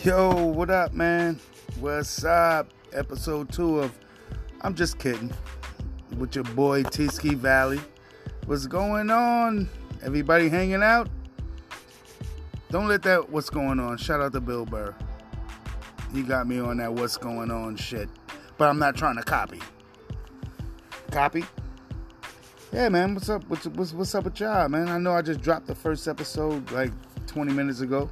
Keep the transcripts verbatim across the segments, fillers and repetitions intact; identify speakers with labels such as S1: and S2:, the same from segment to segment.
S1: Yo, what up, man? What's up? Episode two of I'm Just Kidding with your boy T-Ski Valley. What's going on? Everybody hanging out? Don't let that what's going on. Shout out to Bill Burr. He got me on that what's going on shit. But I'm not trying to copy. Copy? Yeah, man. What's up? What's, what's, what's up with y'all, man? I know I just dropped the first episode like twenty minutes ago.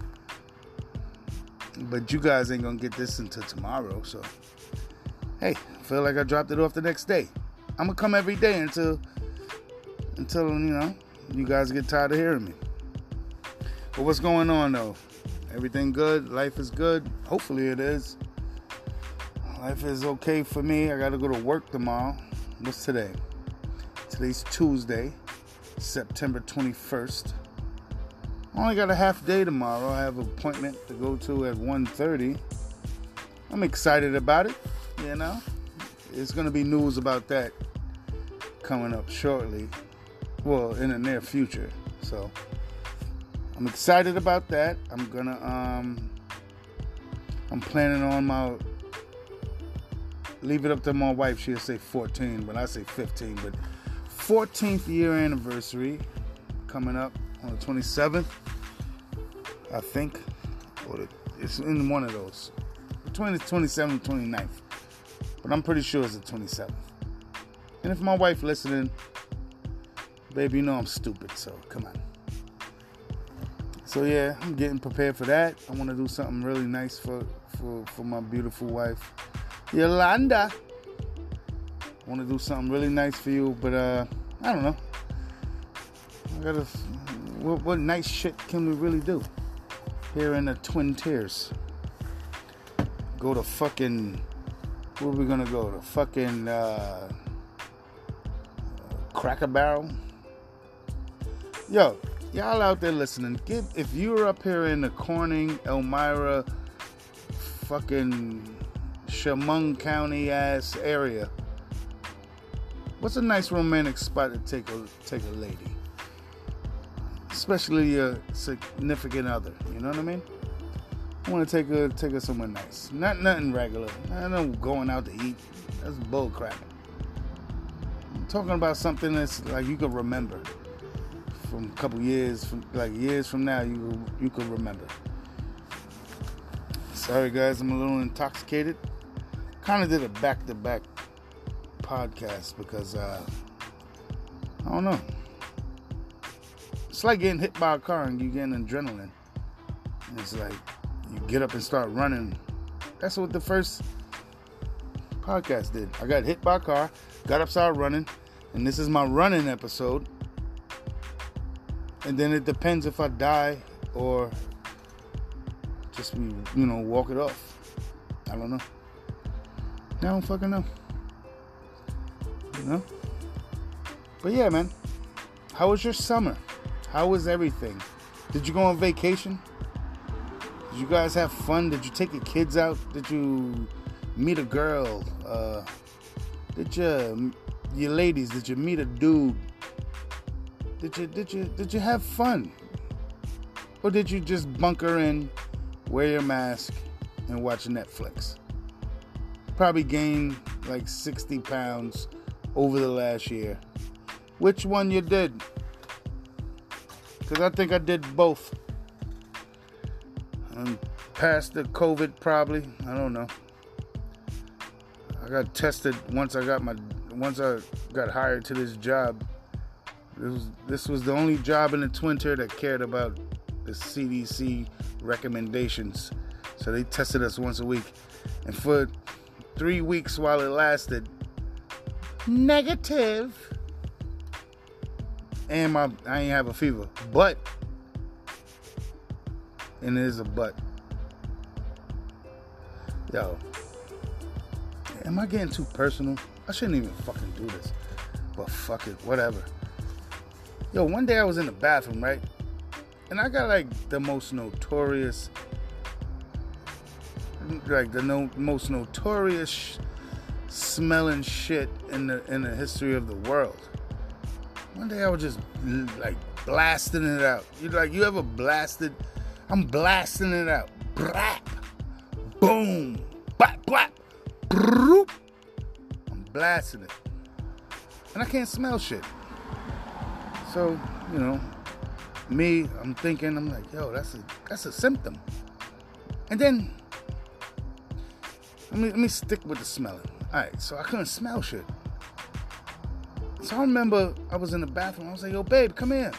S1: But you guys ain't gonna get this until tomorrow, so hey, I feel like I dropped it off the next day. I'm gonna come every day until until you know you guys get tired of hearing me. But what's going on though? Everything good? Life is good? Hopefully it is. Life is okay for me. I gotta go to work tomorrow. What's today? Today's Tuesday, September twenty-first. I only got a half day tomorrow. I have an appointment to go to at one thirty. I'm excited about it, you know. There's going to be news about that coming up shortly. Well, in the near future. So, I'm excited about that. I'm going to, um, I'm planning on my, leave it up to my wife. She'll say fourteen, but I say fifteen. But fourteenth year anniversary coming up on the twenty-seventh, I think, or it's in one of those, between the twenty-seventh and twenty-ninth, but I'm pretty sure it's the twenty-seventh. And if my wife listening, baby, you know I'm stupid, so come on. So yeah, I'm getting prepared for that. I want to do something really nice for, for, for my beautiful wife, Yolanda. I want to do something really nice for you, but uh, I don't know. I gotta... What, what nice shit can we really do here in the Twin Tiers? Go to fucking, where are we gonna go? To fucking uh, Cracker Barrel? Yo, y'all out there listening, give, if you're up here in the Corning, Elmira, fucking Chemung County ass area, what's a nice romantic spot to take a take a lady? Especially a significant other, you know what I mean? I want to take her, take her somewhere nice. Not nothing regular. I know going out to eat. That's bull crap. I'm talking about something that's like you can remember from a couple years, from like years from now. You you can remember. Sorry guys, I'm a little intoxicated. Kind of did a back-to-back podcast because uh, I don't know. It's like getting hit by a car and you getting adrenaline. And it's like you get up and start running. That's what the first podcast did. I got hit by a car, got up, started running, and this is my running episode. And then it depends if I die or just, you know, walk it off. I don't know. I don't fucking know. You know? But yeah, man. How was your summer? How was everything? Did you go on vacation? Did you guys have fun? Did you take your kids out? Did you meet a girl? Uh, did you, you ladies, did you meet a dude? Did you, did you, did you have fun? Or did you just bunker in, wear your mask, and watch Netflix? Probably gained like sixty pounds over the last year. Which one you did? Because I think I did both. And past the COVID probably. I don't know. I got tested once I got my once I got hired to this job. This was, this was the only job in the Twin Tier that cared about the C D C recommendations. So they tested us once a week. And for three weeks while it lasted, negative. And my I ain't have a fever. But, and it is a but. Yo, am I getting too personal? I shouldn't even fucking do this. But fuck it, whatever. Yo, one day I was in the bathroom, right? And I got like the most notorious, like the no, most notorious sh- smelling shit in the in the history of the world. One day I was just like blasting it out. You like you ever blasted? I'm blasting it out. brap, boom, bap, bap, broop. I'm blasting it. And I can't smell shit. So, you know, me, I'm thinking, I'm like, yo, that's a that's a symptom. And then, let me, let me stick with the smelling. Alright, so I couldn't smell shit. So I remember I was in the bathroom. I was like, yo, babe, come here.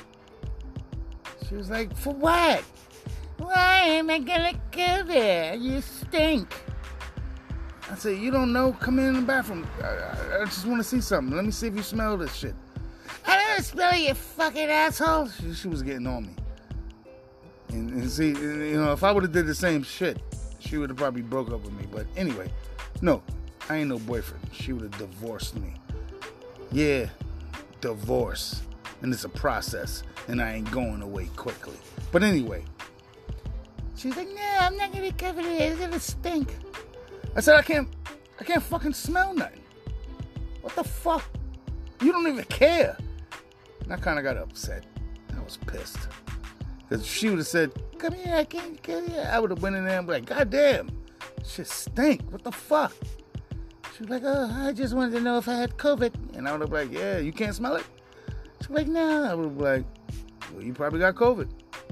S1: She was like, for what? Why am I gonna go there? You stink. I said, you don't know? Come in the bathroom. I, I, I just want to see something. Let me see if you smell this shit. I don't smell you fucking asshole. She, she was getting on me. And, and see, you know, if I would have did the same shit, she would have probably broke up with me. But anyway, no, I ain't no boyfriend. She would have divorced me. Yeah, divorce. And it's a process. And I ain't going away quickly. But anyway, she's like, no, I'm not going to cover it. It's going to stink. I said, I can't, I can't fucking smell nothing. What the fuck? You don't even care. And I kind of got upset. I was pissed. Because if she would have said, come here, I can't kill you, I would have went in there and be like, God damn, shit stink. What the fuck? She was like, oh, I just wanted to know if I had COVID. And I would have been like, yeah, you can't smell it? She was like, no. I would have been like, well, you probably got COVID.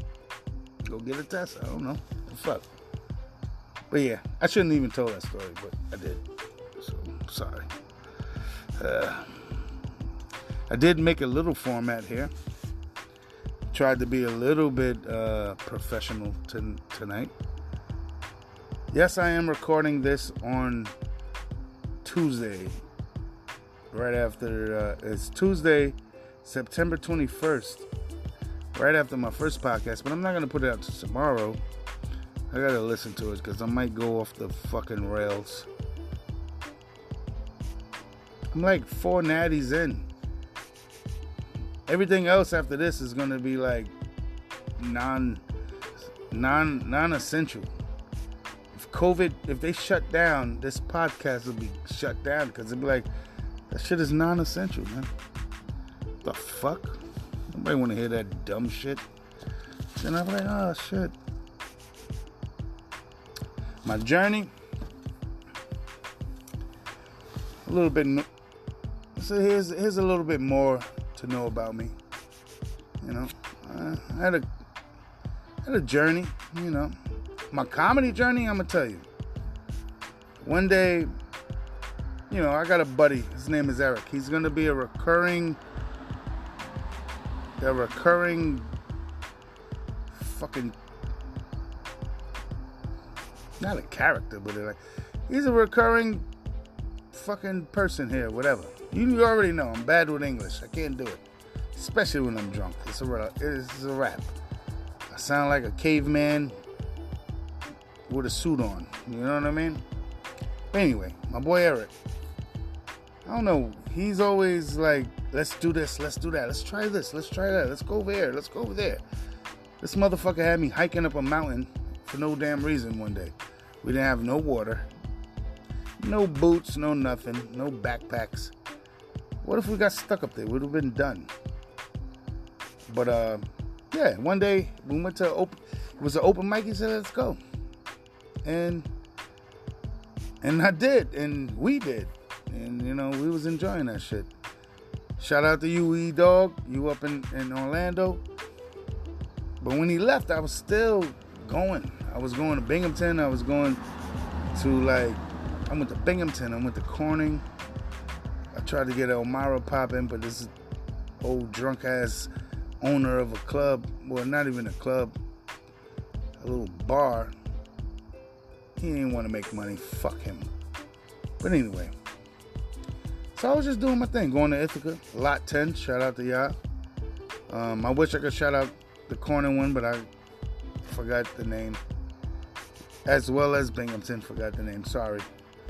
S1: Go get a test. I don't know. What the fuck? But yeah, I shouldn't even tell that story, but I did. So, sorry. Uh, I did make a little format here. Tried to be a little bit uh, professional t- tonight. Yes, I am recording this on Tuesday. Right after, uh, it's Tuesday, September twenty-first. Right after my first podcast, but I'm not going to put it out till tomorrow. I gotta listen to it because I might go off the fucking rails. I'm like four natties in. Everything else after this is gonna be like non, non, non-essential. If COVID, if they shut down, this podcast will be shut down because it'll be like, that shit is non-essential, man. What the fuck? Nobody want to hear that dumb shit. And I'm like, oh shit. My journey, a little bit. So here's here's a little bit more to know about me. You know, uh, I had a had a journey. You know, my comedy journey. I'm gonna tell you. One day, you know, I got a buddy. His name is Eric. He's gonna be a recurring, a recurring, fucking. Not a character, but like, he's a recurring fucking person here, whatever. You already know, I'm bad with English. I can't do it. Especially when I'm drunk. It's a, it's a rap. I sound like a caveman with a suit on. You know what I mean? But anyway, my boy Eric. I don't know. He's always like, let's do this, let's do that. Let's try this, let's try that. Let's go over there, let's go over there. This motherfucker had me hiking up a mountain for no damn reason one day. We didn't have no water, no boots, no nothing, no backpacks. What if we got stuck up there? We'd have been done. But uh, yeah, one day we went to open. It was an open mic. He said, "Let's go," and and I did, and we did, and you know we was enjoying that shit. Shout out to you, E Dog. You up in, in Orlando. But when he left, I was still going. I was going to Binghamton. I was going to, like, I went to Binghamton. I went to Corning. I tried to get Elmira popping, but this old drunk-ass owner of a club, well, not even a club, a little bar, he didn't want to make money. Fuck him. But anyway, so I was just doing my thing, going to Ithaca, Lot ten. Shout out to y'all. Um, I wish I could shout out the Corner one, but I forgot the name. As well as Binghamton, forgot the name. Sorry.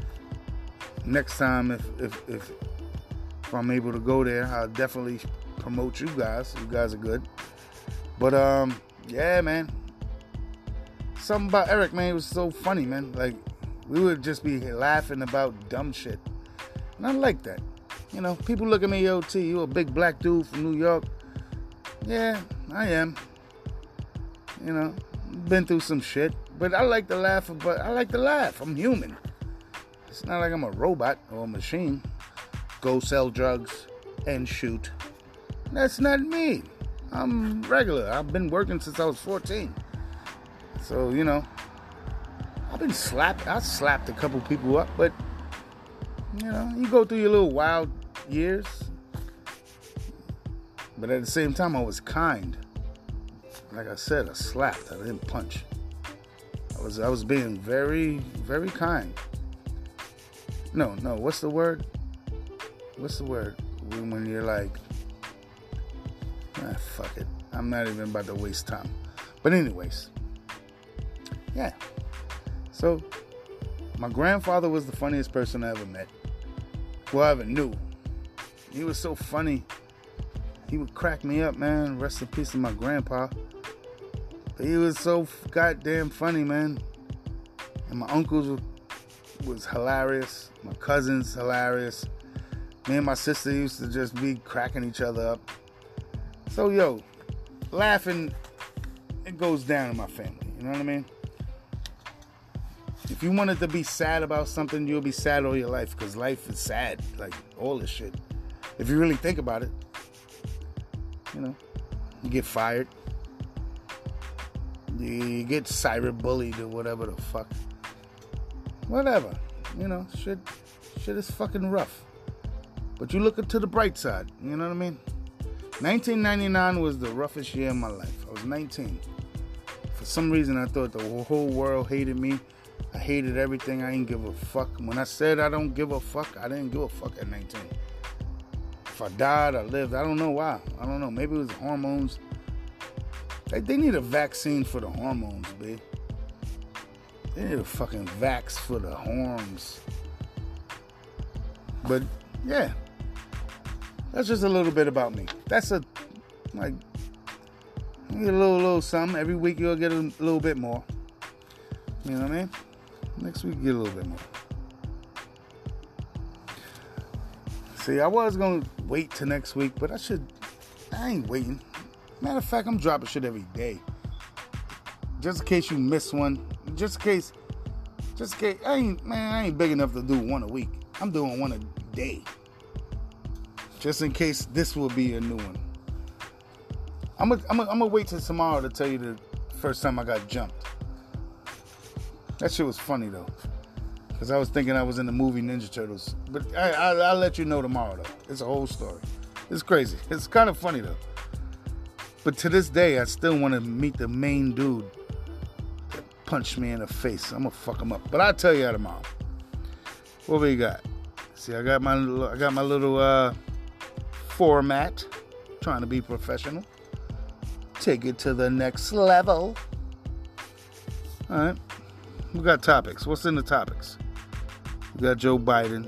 S1: Next time, if if if, if I'm able to go there, I'll definitely promote you guys. You guys are good. But um, yeah, man. Something about Eric, man, it was so funny, man. Like, we would just be laughing about dumb shit. And I like that. You know, people look at me, yo, T, you a big black dude from New York. Yeah, I am. You know, been through some shit. But I like to laugh, but I like to laugh. I'm human. It's not like I'm a robot or a machine. Go sell drugs and shoot. That's not me. I'm regular. I've been working since I was fourteen. So, you know, I've been slapped. I slapped a couple people up, but, you know, you go through your little wild years. But at the same time, I was kind. Like I said, I slapped. I didn't punch. I was I was being very, very kind. No, no, what's the word? What's the word? When, when you're like, ah, fuck it. I'm not even about to waste time. But anyways, yeah. So, my grandfather was the funniest person I ever met. Well, I ever knew. He was so funny. He would crack me up, man. Rest in peace to my grandpa. But he was so goddamn funny, man. And my uncles were, was hilarious. My cousins, hilarious. Me and my sister used to just be cracking each other up. So, yo, laughing, it goes down in my family. You know what I mean? If you wanted to be sad about something, you'll be sad all your life. Because life is sad. Like, all this shit. If you really think about it. You know, you get fired. You get cyberbullied or whatever the fuck. Whatever. You know, shit, shit is fucking rough. But you look to the bright side. You know what I mean? nineteen ninety-nine was the roughest year of my life. I was nineteen. For some reason, I thought the whole world hated me. I hated everything. I didn't give a fuck. When I said I don't give a fuck, I didn't give a fuck at nineteen. If I died, I lived. I don't know why. I don't know. Maybe it was hormones. They, they need a vaccine for the hormones, babe. They need a fucking vax for the horns. But, yeah. That's just a little bit about me. That's a, like, you get a little, little something. Every week you'll get a little bit more. You know what I mean? Next week you get a little bit more. See, I was going to wait till next week, but I should, I ain't waiting. Matter of fact, I'm dropping shit every day. Just in case you miss one. Just in case, just in case, I ain't, man, I ain't big enough to do one a week. I'm doing one a day. Just in case this will be a new one. I'm going I'm I'm to wait till tomorrow to tell you the first time I got jumped. That shit was funny, though. Because I was thinking I was in the movie Ninja Turtles. But I, I, I'll let you know tomorrow, though. It's a whole story. It's crazy. It's kind of funny, though. But to this day, I still want to meet the main dude that punched me in the face. I'm going to fuck him up. But I'll tell you that tomorrow. What we got? See, I got my little, I got my little uh, format. Trying to be professional. Take it to the next level. All right. We got topics. What's in the topics? We got Joe Biden.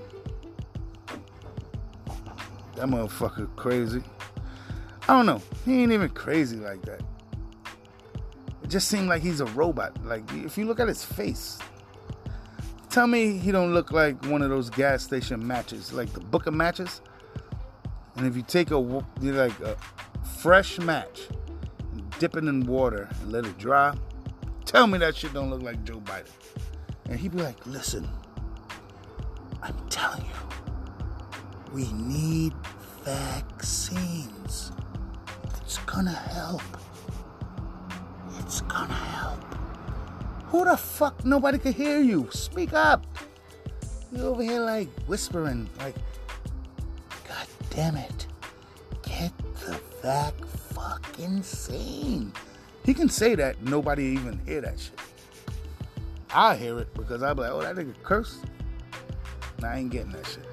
S1: That motherfucker crazy. I don't know. He ain't even crazy like that. It just seemed like he's a robot. Like, if you look at his face, tell me he don't look like one of those gas station matches, like the Booker matches. And if you take a like a fresh match, dip it in water and let it dry, tell me that shit don't look like Joe Biden. And he'd be like, listen, I'm telling you, we need vaccines. It's gonna help. It's gonna help. Who the fuck? Nobody can hear you. Speak up. You're over here like whispering, like, God damn it. Get the vac fucking scene. He can say that, nobody even hear that shit. I hear it because I'll be like, oh, that nigga cursed. Nah, I ain't getting that shit.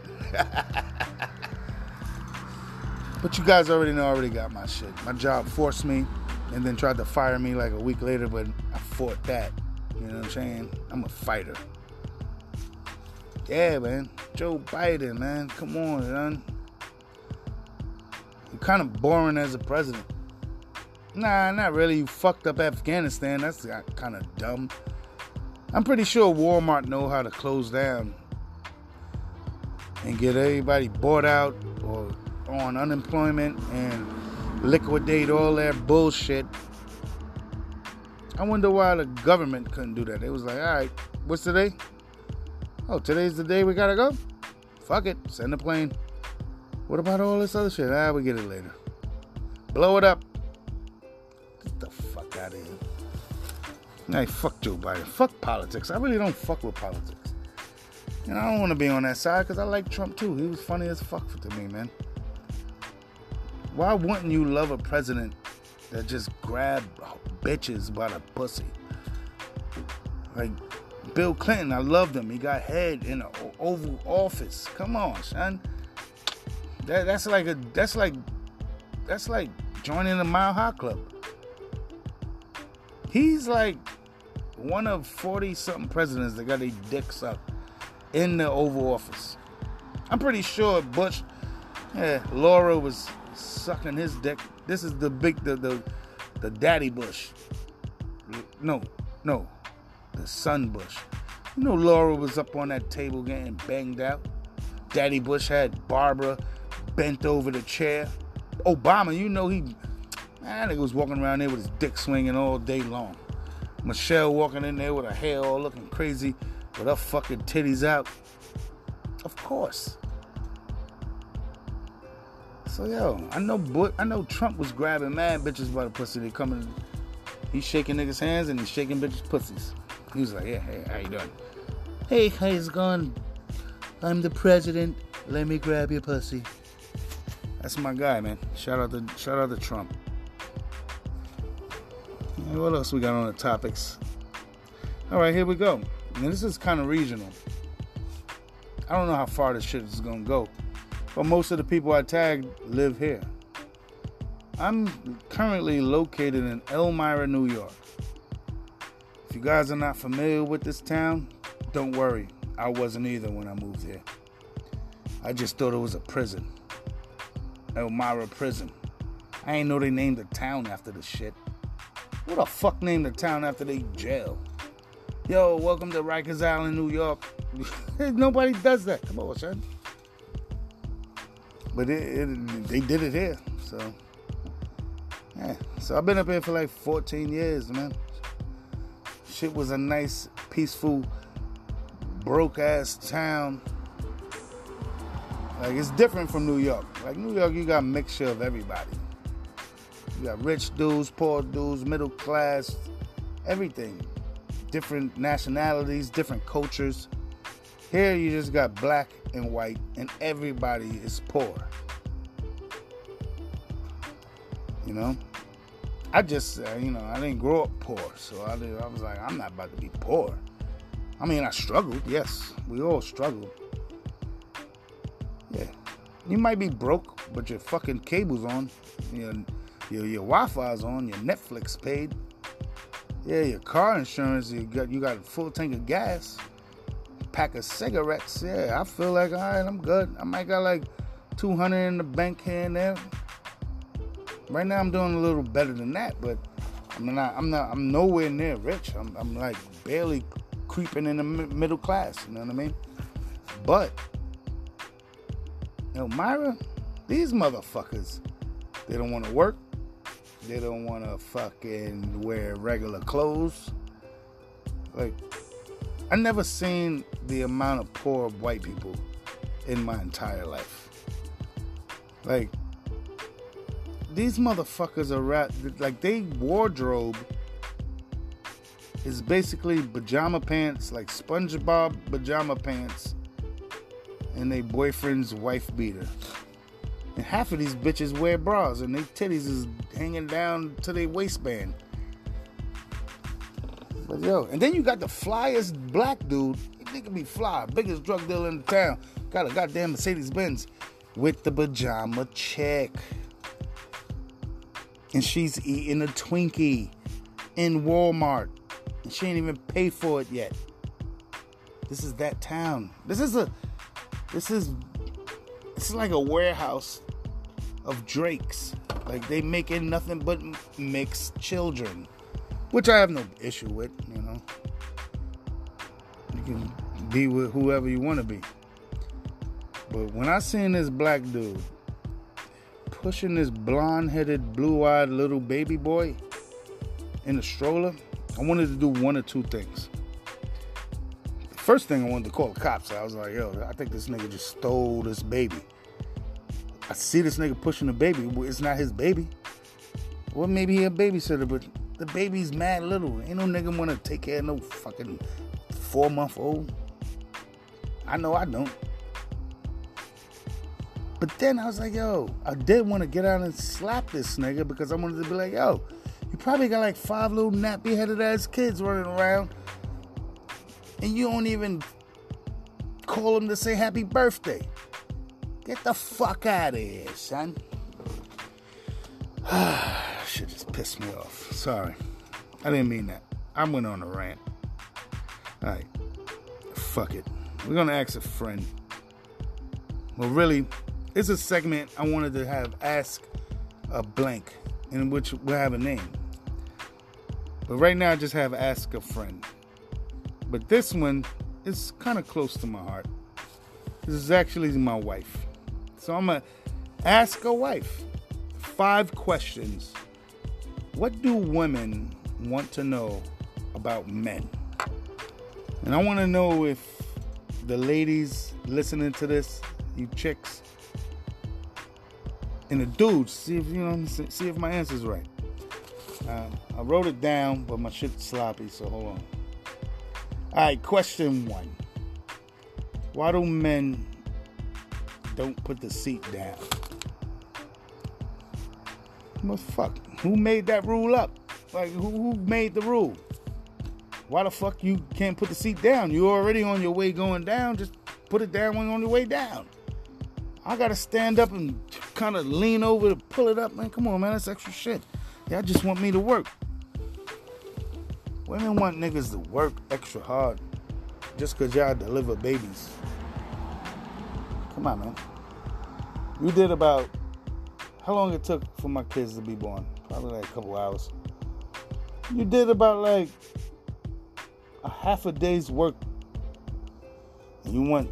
S1: But you guys already know I already got my shit. My job forced me and then tried to fire me like a week later, but I fought that. You know what I'm saying? I'm a fighter. Yeah, man. Joe Biden, man. Come on, man. You're kind of boring as a president. Nah, not really. You fucked up Afghanistan. That's kind of dumb. I'm pretty sure Walmart know how to close down and get everybody bought out or on unemployment and liquidate all their bullshit. I wonder why the government couldn't do that. It was like, all right, what's today? Oh, today's the day we gotta go? Fuck it, send the plane. What about all this other shit? Ah, we get it later. Blow it up. Get the fuck out of here. Nah, fuck Joe Biden. Fuck politics. I really don't fuck with politics. And I don't want to be on that side because I like Trump too. He was funny as fuck to me, man. Why wouldn't you love a president that just grabbed bitches by the pussy? Like Bill Clinton, I loved him. He got head in the Oval Office. Come on, son. That, that's like a that's like that's like joining the Mile High Club. He's like one of forty something presidents that got their dicks up in the Oval Office. I'm pretty sure Bush, yeah, Laura was sucking his dick. This is the big the the, the daddy Bush. No, no, the son Bush. You know Laura was up on that table getting banged out. Daddy Bush had Barbara bent over the chair. Obama, you know he, man, he was walking around there with his dick swinging all day long. Michelle walking in there with her hair all looking crazy, with her fucking titties out. Of course. So yo, I know, Bush, I know Trump was grabbing mad bitches by the pussy. They coming, he's shaking niggas' hands and he's shaking bitches' pussies. He was like, yeah, hey, how you doing? Hey, how's it going? I'm the president. Let me grab your pussy. That's my guy, man. Shout out to shout out to Trump. And what else we got on the topics? All right, here we go. Now this is kind of regional. I don't know how far this shit is gonna go, but most of the people I tagged live here. I'm currently located in Elmira, New York. If you guys are not familiar with this town, don't worry. I wasn't either when I moved here. I just thought it was a prison. Elmira Prison. I ain't know they named a town after the shit. Who the fuck named a town after they jail? Yo, welcome to Rikers Island, New York. Nobody does that. Come on, son. But it, it, they did it here. So, yeah. So I've been up here for like fourteen years, man. Shit was a nice, peaceful, broke-ass town. Like, it's different from New York. Like, New York, you got a mixture of everybody. You got rich dudes, poor dudes, middle class, everything. Different nationalities, different cultures. Here, you just got black and white, and everybody is poor. You know? I just, uh, you know, I didn't grow up poor, so I, did, I was like, I'm not about to be poor. I mean, I struggled, yes. We all struggled. Yeah, you might be broke, but your fucking cable's on, your, your your Wi-Fi's on, your Netflix paid. Yeah, your car insurance, you got you got a full tank of gas, pack of cigarettes. Yeah, I feel like all right, I'm good. I might got like two hundred in the bank here and there. Right now, I'm doing a little better than that, but I'm not. I'm not. I'm nowhere near rich. I'm I'm like barely creeping in the middle class. You know what I mean? But Elmira, these motherfuckers, they don't want to work. They don't want to fucking wear regular clothes. Like, I never seen the amount of poor white people in my entire life. Like, these motherfuckers are rat, like, they wardrobe is basically pajama pants, like SpongeBob pajama pants, and they boyfriend's wife beater. And half of these bitches wear bras, and their titties is hanging down to their waistband. But yo, and then you got the flyest black dude. He think he be fly, biggest drug dealer in the town. Got a goddamn Mercedes Benz with the pajama chick, and she's eating a Twinkie in Walmart, and she ain't even paid for it yet. This is that town. This is a, this is, this is like a warehouse of Drakes. Like, they making nothing but mixed children, which I have no issue with. You know, you can be with whoever you want to be. But when I seen this black dude pushing this blonde-headed, blue-eyed little baby boy in a stroller, I wanted to do one or two things. The first thing I wanted to call the cops. I was like, yo, I think this nigga just stole this baby. I see this nigga pushing the baby. It's not his baby. Well, maybe he a babysitter, but the baby's mad little. Ain't no nigga want to take care of no fucking four-month-old. I know I don't. But then I was like, yo, I did want to get out and slap this nigga because I wanted to be like, yo, you probably got like five little nappy-headed ass kids running around and you don't even call them to say happy birthday. Get the fuck out of here, son. Shit just pissed me off. Sorry. I didn't mean that. I went on a rant. Alright. Fuck it. We're going to ask a friend. Well, really, it's a segment I wanted to have Ask a Blank, in which we'll have a name. But right now, I just have Ask a Friend. But this one is kind of close to my heart. This is actually my wife. So I'm going to ask a wife five questions. What do women want to know about men? And I want to know if the ladies listening to this, you chicks, and the dudes, see if you know, see if my answer's right. Um, I wrote it down, but my shit's sloppy, so hold on. All right, question one. Why do men don't put the seat down? What the fuck? Who made that rule up? Like, who, who made the rule? Why the fuck you can't put the seat down? You're already on your way going down. Just put it down when you're on your way down. I gotta stand up and kind of lean over to pull it up. Man, come on, man. That's extra shit. Y'all just want me to work. Women want niggas to work extra hard just because y'all deliver babies. Come on, man. You did about... How long it took for my kids to be born? Probably like a couple hours. You did about like a half a day's work. And you want...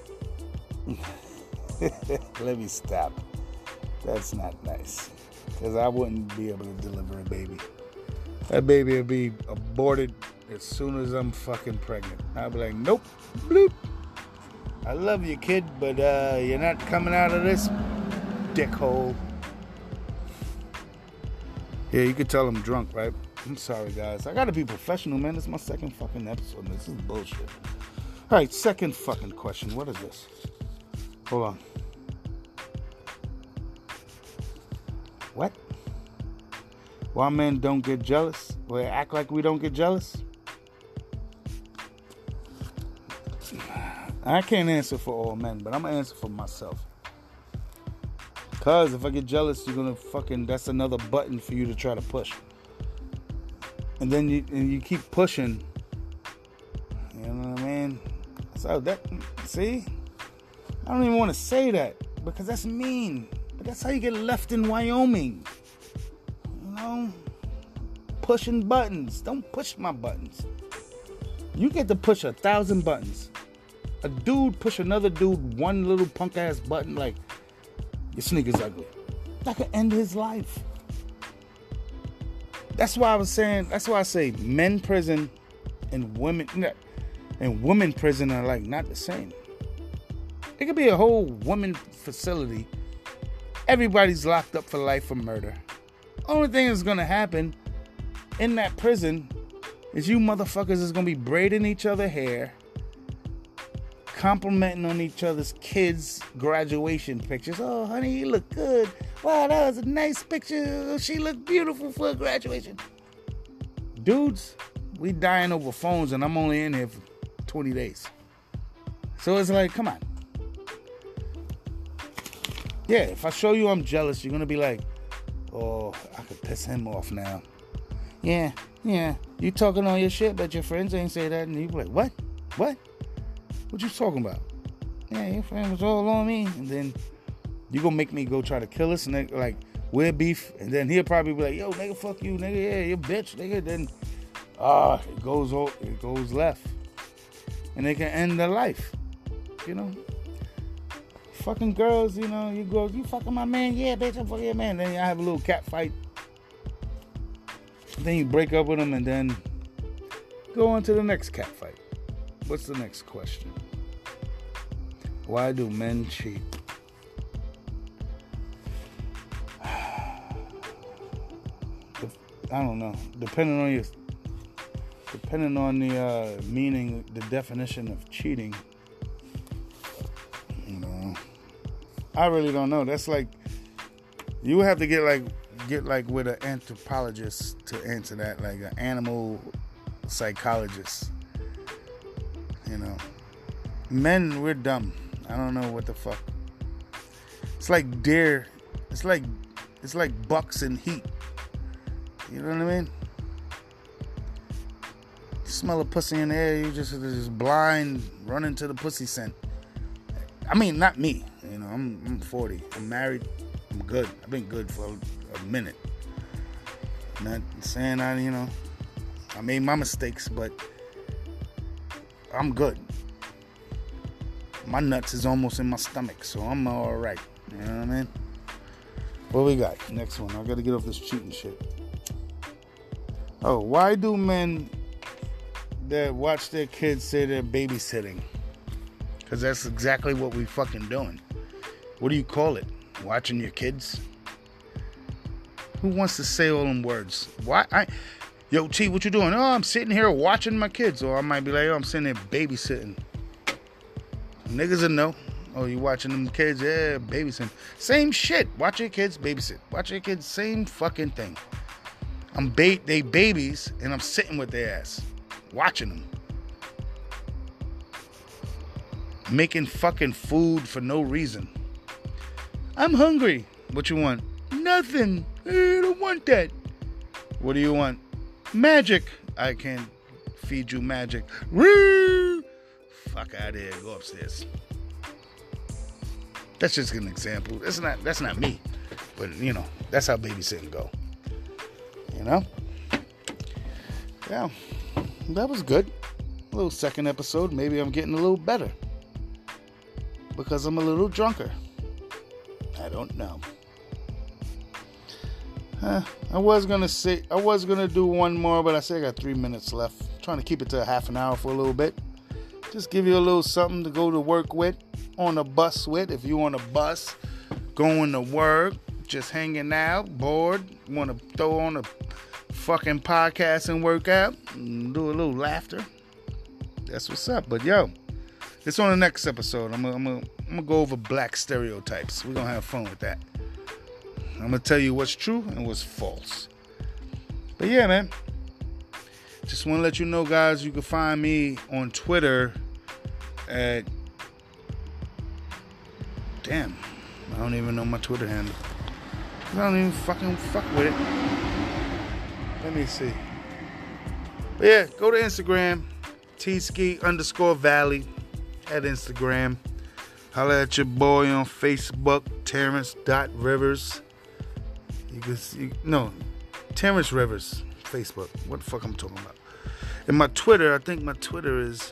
S1: Let me stop. That's not nice. Because I wouldn't be able to deliver a baby. That baby would be aborted as soon as I'm fucking pregnant. I'd be like, nope, bloop. I love you, kid, but uh, you're not coming out of this dickhole. Yeah, you could tell I'm drunk, right? I'm sorry, guys. I gotta be professional, man. This is my second fucking episode. This is bullshit. All right, second fucking question. What is this? Hold on. What? Why men don't get jealous? Well, act like we don't get jealous? I can't answer for all men, but I'm gonna answer for myself. Cause if I get jealous, you're gonna fucking, that's another button for you to try to push. And then you and you keep pushing. You know what I mean? So that, see? I don't even want to say that because that's mean. But that's how you get left in Wyoming. You know? Pushing buttons. Don't push my buttons. You get to push a thousand buttons. A dude push another dude one little punk ass button like your sneaker's ugly. That could end his life. That's why I was saying, that's why I say men prison and women and women prison are like not the same. It could be a whole women facility. Everybody's locked up for life for murder. Only thing that's gonna happen in that prison is you motherfuckers is gonna be braiding each other hair, complimenting on each other's kids' graduation pictures. Oh, honey, you look good. Wow, that was a nice picture. She looked beautiful for graduation. Dudes, we dying over phones and I'm only in here for twenty days. So it's like, come on. Yeah, if I show you I'm jealous, you're going to be like, oh, I could piss him off now. Yeah, yeah, you talking all your shit, but your friends ain't say that. And you be like, what? What? What you talking about? Yeah, your friend was all on me. And then you gonna make me go try to kill us, and like, we're beef. And then he'll probably be like, yo, nigga, fuck you, nigga. Yeah, you bitch, nigga. Then, ah, uh, it goes, it goes left. And they can end their life, you know? Fucking girls, you know, you go, you fucking my man, yeah, bitch, I'm fucking your man. Then I have a little cat fight. Then you break up with them, and then go on to the next cat fight. What's the next question? Why do men cheat? I don't know. Depending on your, depending on the uh, meaning, the definition of cheating. You know, I really don't know. That's like you have to get like get like with an anthropologist to answer that, like an animal psychologist. You know, men, we're dumb. I don't know what the fuck. It's like deer. It's like it's like bucks in heat. You know what I mean? You smell a pussy in the air, you just just blind, run into the pussy scent. I mean, not me. You know, I'm I'm forty. I'm married. I'm good. I've been good for a, a minute. Not saying I, you know, I made my mistakes, but I'm good. My nuts is almost in my stomach, so I'm all right. You know what I mean? What we got? Next one. I got to get off this cheating shit. Oh, why do men that watch their kids say they're babysitting? Because that's exactly what we fucking doing. What do you call it? Watching your kids? Who wants to say all them words? Why? I, yo, T, what you doing? Oh, I'm sitting here watching my kids. Or I might be like, oh, I'm sitting there babysitting. Niggas will know. Oh, you watching them kids? Yeah, babysitting. Same shit. Watch your kids, babysit. Watch your kids, same fucking thing. I'm ba- they babies, and I'm sitting with their ass. Watching them. Making fucking food for no reason. I'm hungry. What you want? Nothing. I don't want that. What do you want? Magic. I can't feed you magic. Woo! Fuck out of here. Go upstairs. That's just an example. That's not that's not me. But, you know, that's how babysitting go. You know? Yeah. That was good. A little second episode. Maybe I'm getting a little better. Because I'm a little drunker. I don't know. Huh, I was gonna say I was gonna do one more, but I say I got three minutes left. I'm trying to keep it to a half an hour for a little bit. Just give you a little something to go to work with, on a bus with. If you on a bus, going to work, just hanging out, bored, want to throw on a fucking podcast and work out, and do a little laughter. That's what's up. But yo, it's on the next episode. I'm gonna I'm gonna I'm gonna go over black stereotypes. We're gonna have fun with that. I'm gonna tell you what's true and what's false. But yeah, man. Just want to let you know, guys, you can find me on Twitter at... Damn. I don't even know my Twitter handle. I don't even fucking fuck with it. Let me see. But yeah, go to Instagram. T-Ski underscore Valley at Instagram. Holla at your boy on Facebook. Terrence dot Rivers. You can see... No. Terrence Rivers. Facebook. What the fuck I'm talking about? And my Twitter, I think my Twitter is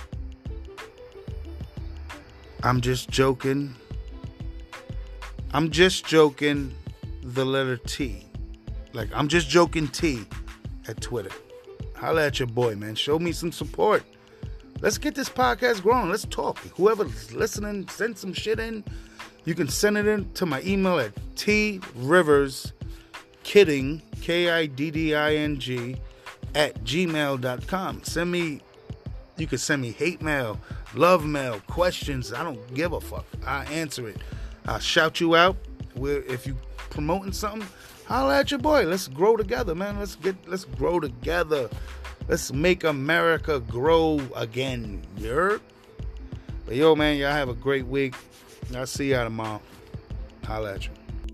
S1: I'm just joking. I'm just joking the letter T. Like, I'm just joking T at Twitter. Holla at your boy, man. Show me some support. Let's get this podcast growing. Let's talk. Whoever's listening, send some shit in. You can send it in to my email at T Rivers Kidding, K I D D I N G, at gmail dot com. Send me, you can send me hate mail, love mail, questions. I don't give a fuck. I answer it. I'll shout you out. If you promoting something, holla at your boy. Let's grow together, man. Let's get, let's grow together. Let's make America grow again. You heard? But yo, man, y'all have a great week. I'll see y'all tomorrow. Holla at you.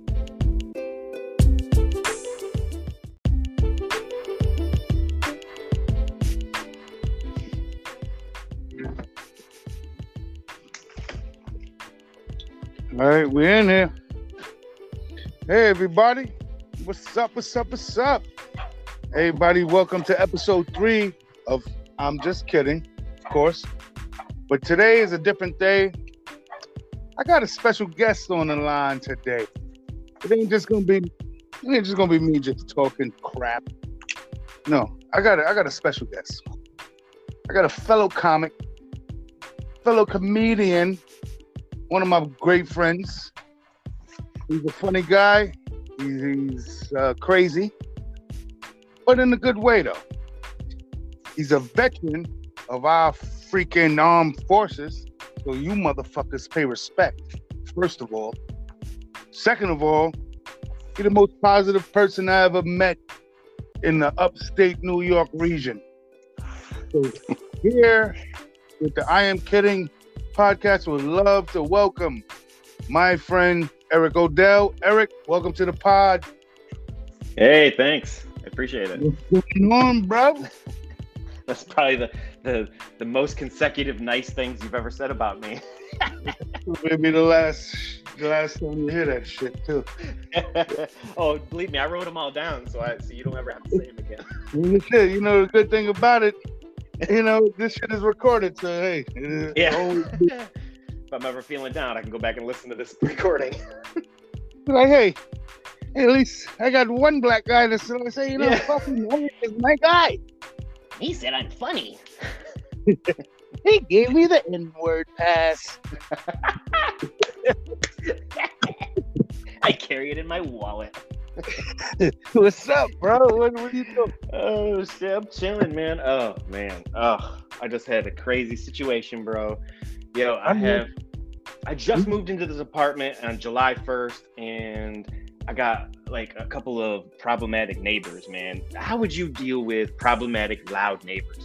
S1: All right, we're in here. Hey, everybody. What's up, what's up, what's up? Everybody, welcome to episode three of I'm Just Kidding, of course. But today is a different day. I got a special guest on the line today. It ain't just gonna be, it ain't just gonna be me just talking crap. No, I got a, I got a special guest. I got a fellow comic, fellow comedian, one of my great friends. He's a funny guy. He's, he's uh, crazy, but in a good way, though. He's a veteran of our freaking armed forces, so you motherfuckers pay respect, first of all. Second of all, he's the most positive person I ever met in the upstate New York region. So here with the I Am Kidding podcast, would love to welcome my friend Eric Odell. Eric, welcome to the pod.
S2: Hey, thanks. I appreciate it.
S1: What's going on, bro?
S2: That's probably the, the the most consecutive nice things you've ever said about me.
S1: Maybe the last the last time you hear that shit too.
S2: Oh, believe me, I wrote them all down, so I so you don't ever have to say them again.
S1: Well, shit, you know, the good thing about it, you know, this shit is recorded, so hey. It is
S2: Yeah.
S1: always...
S2: If I'm ever feeling down, I can go back and listen to this recording.
S1: Like, hey, hey, at least I got one black guy that's gonna say, you know,
S2: Yeah.
S1: fucking Eric is my guy.
S2: He said I'm funny.
S1: He gave me the N-word pass.
S2: I carry it in my wallet.
S1: What's up, bro? What, what are you doing?
S2: Oh shit, I'm chilling, man. Oh man. Oh, I just had a crazy situation, bro. Yo, I have I just moved into this apartment on July first, and I got like a couple of problematic neighbors, man. How would you deal with problematic loud neighbors?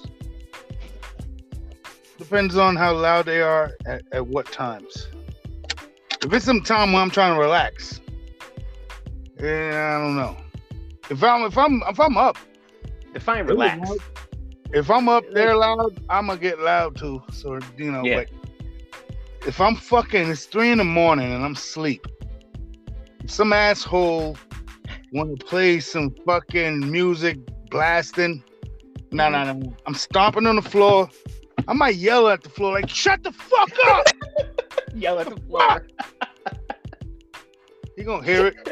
S1: Depends on how loud they are at, at what times. If it's some time when I'm trying to relax, yeah, I don't know. If I'm if I'm if I'm up,
S2: Define relax.
S1: if I'm up there loud, I'm gonna get loud too. So you know,
S2: Yeah.
S1: but if I'm fucking, it's three in the morning and I'm asleep. If some asshole want to play some fucking music blasting, no, no, no. I'm stomping on the floor. I might yell at the floor like, "Shut the fuck up!"
S2: Yell at the floor.
S1: He gonna hear it.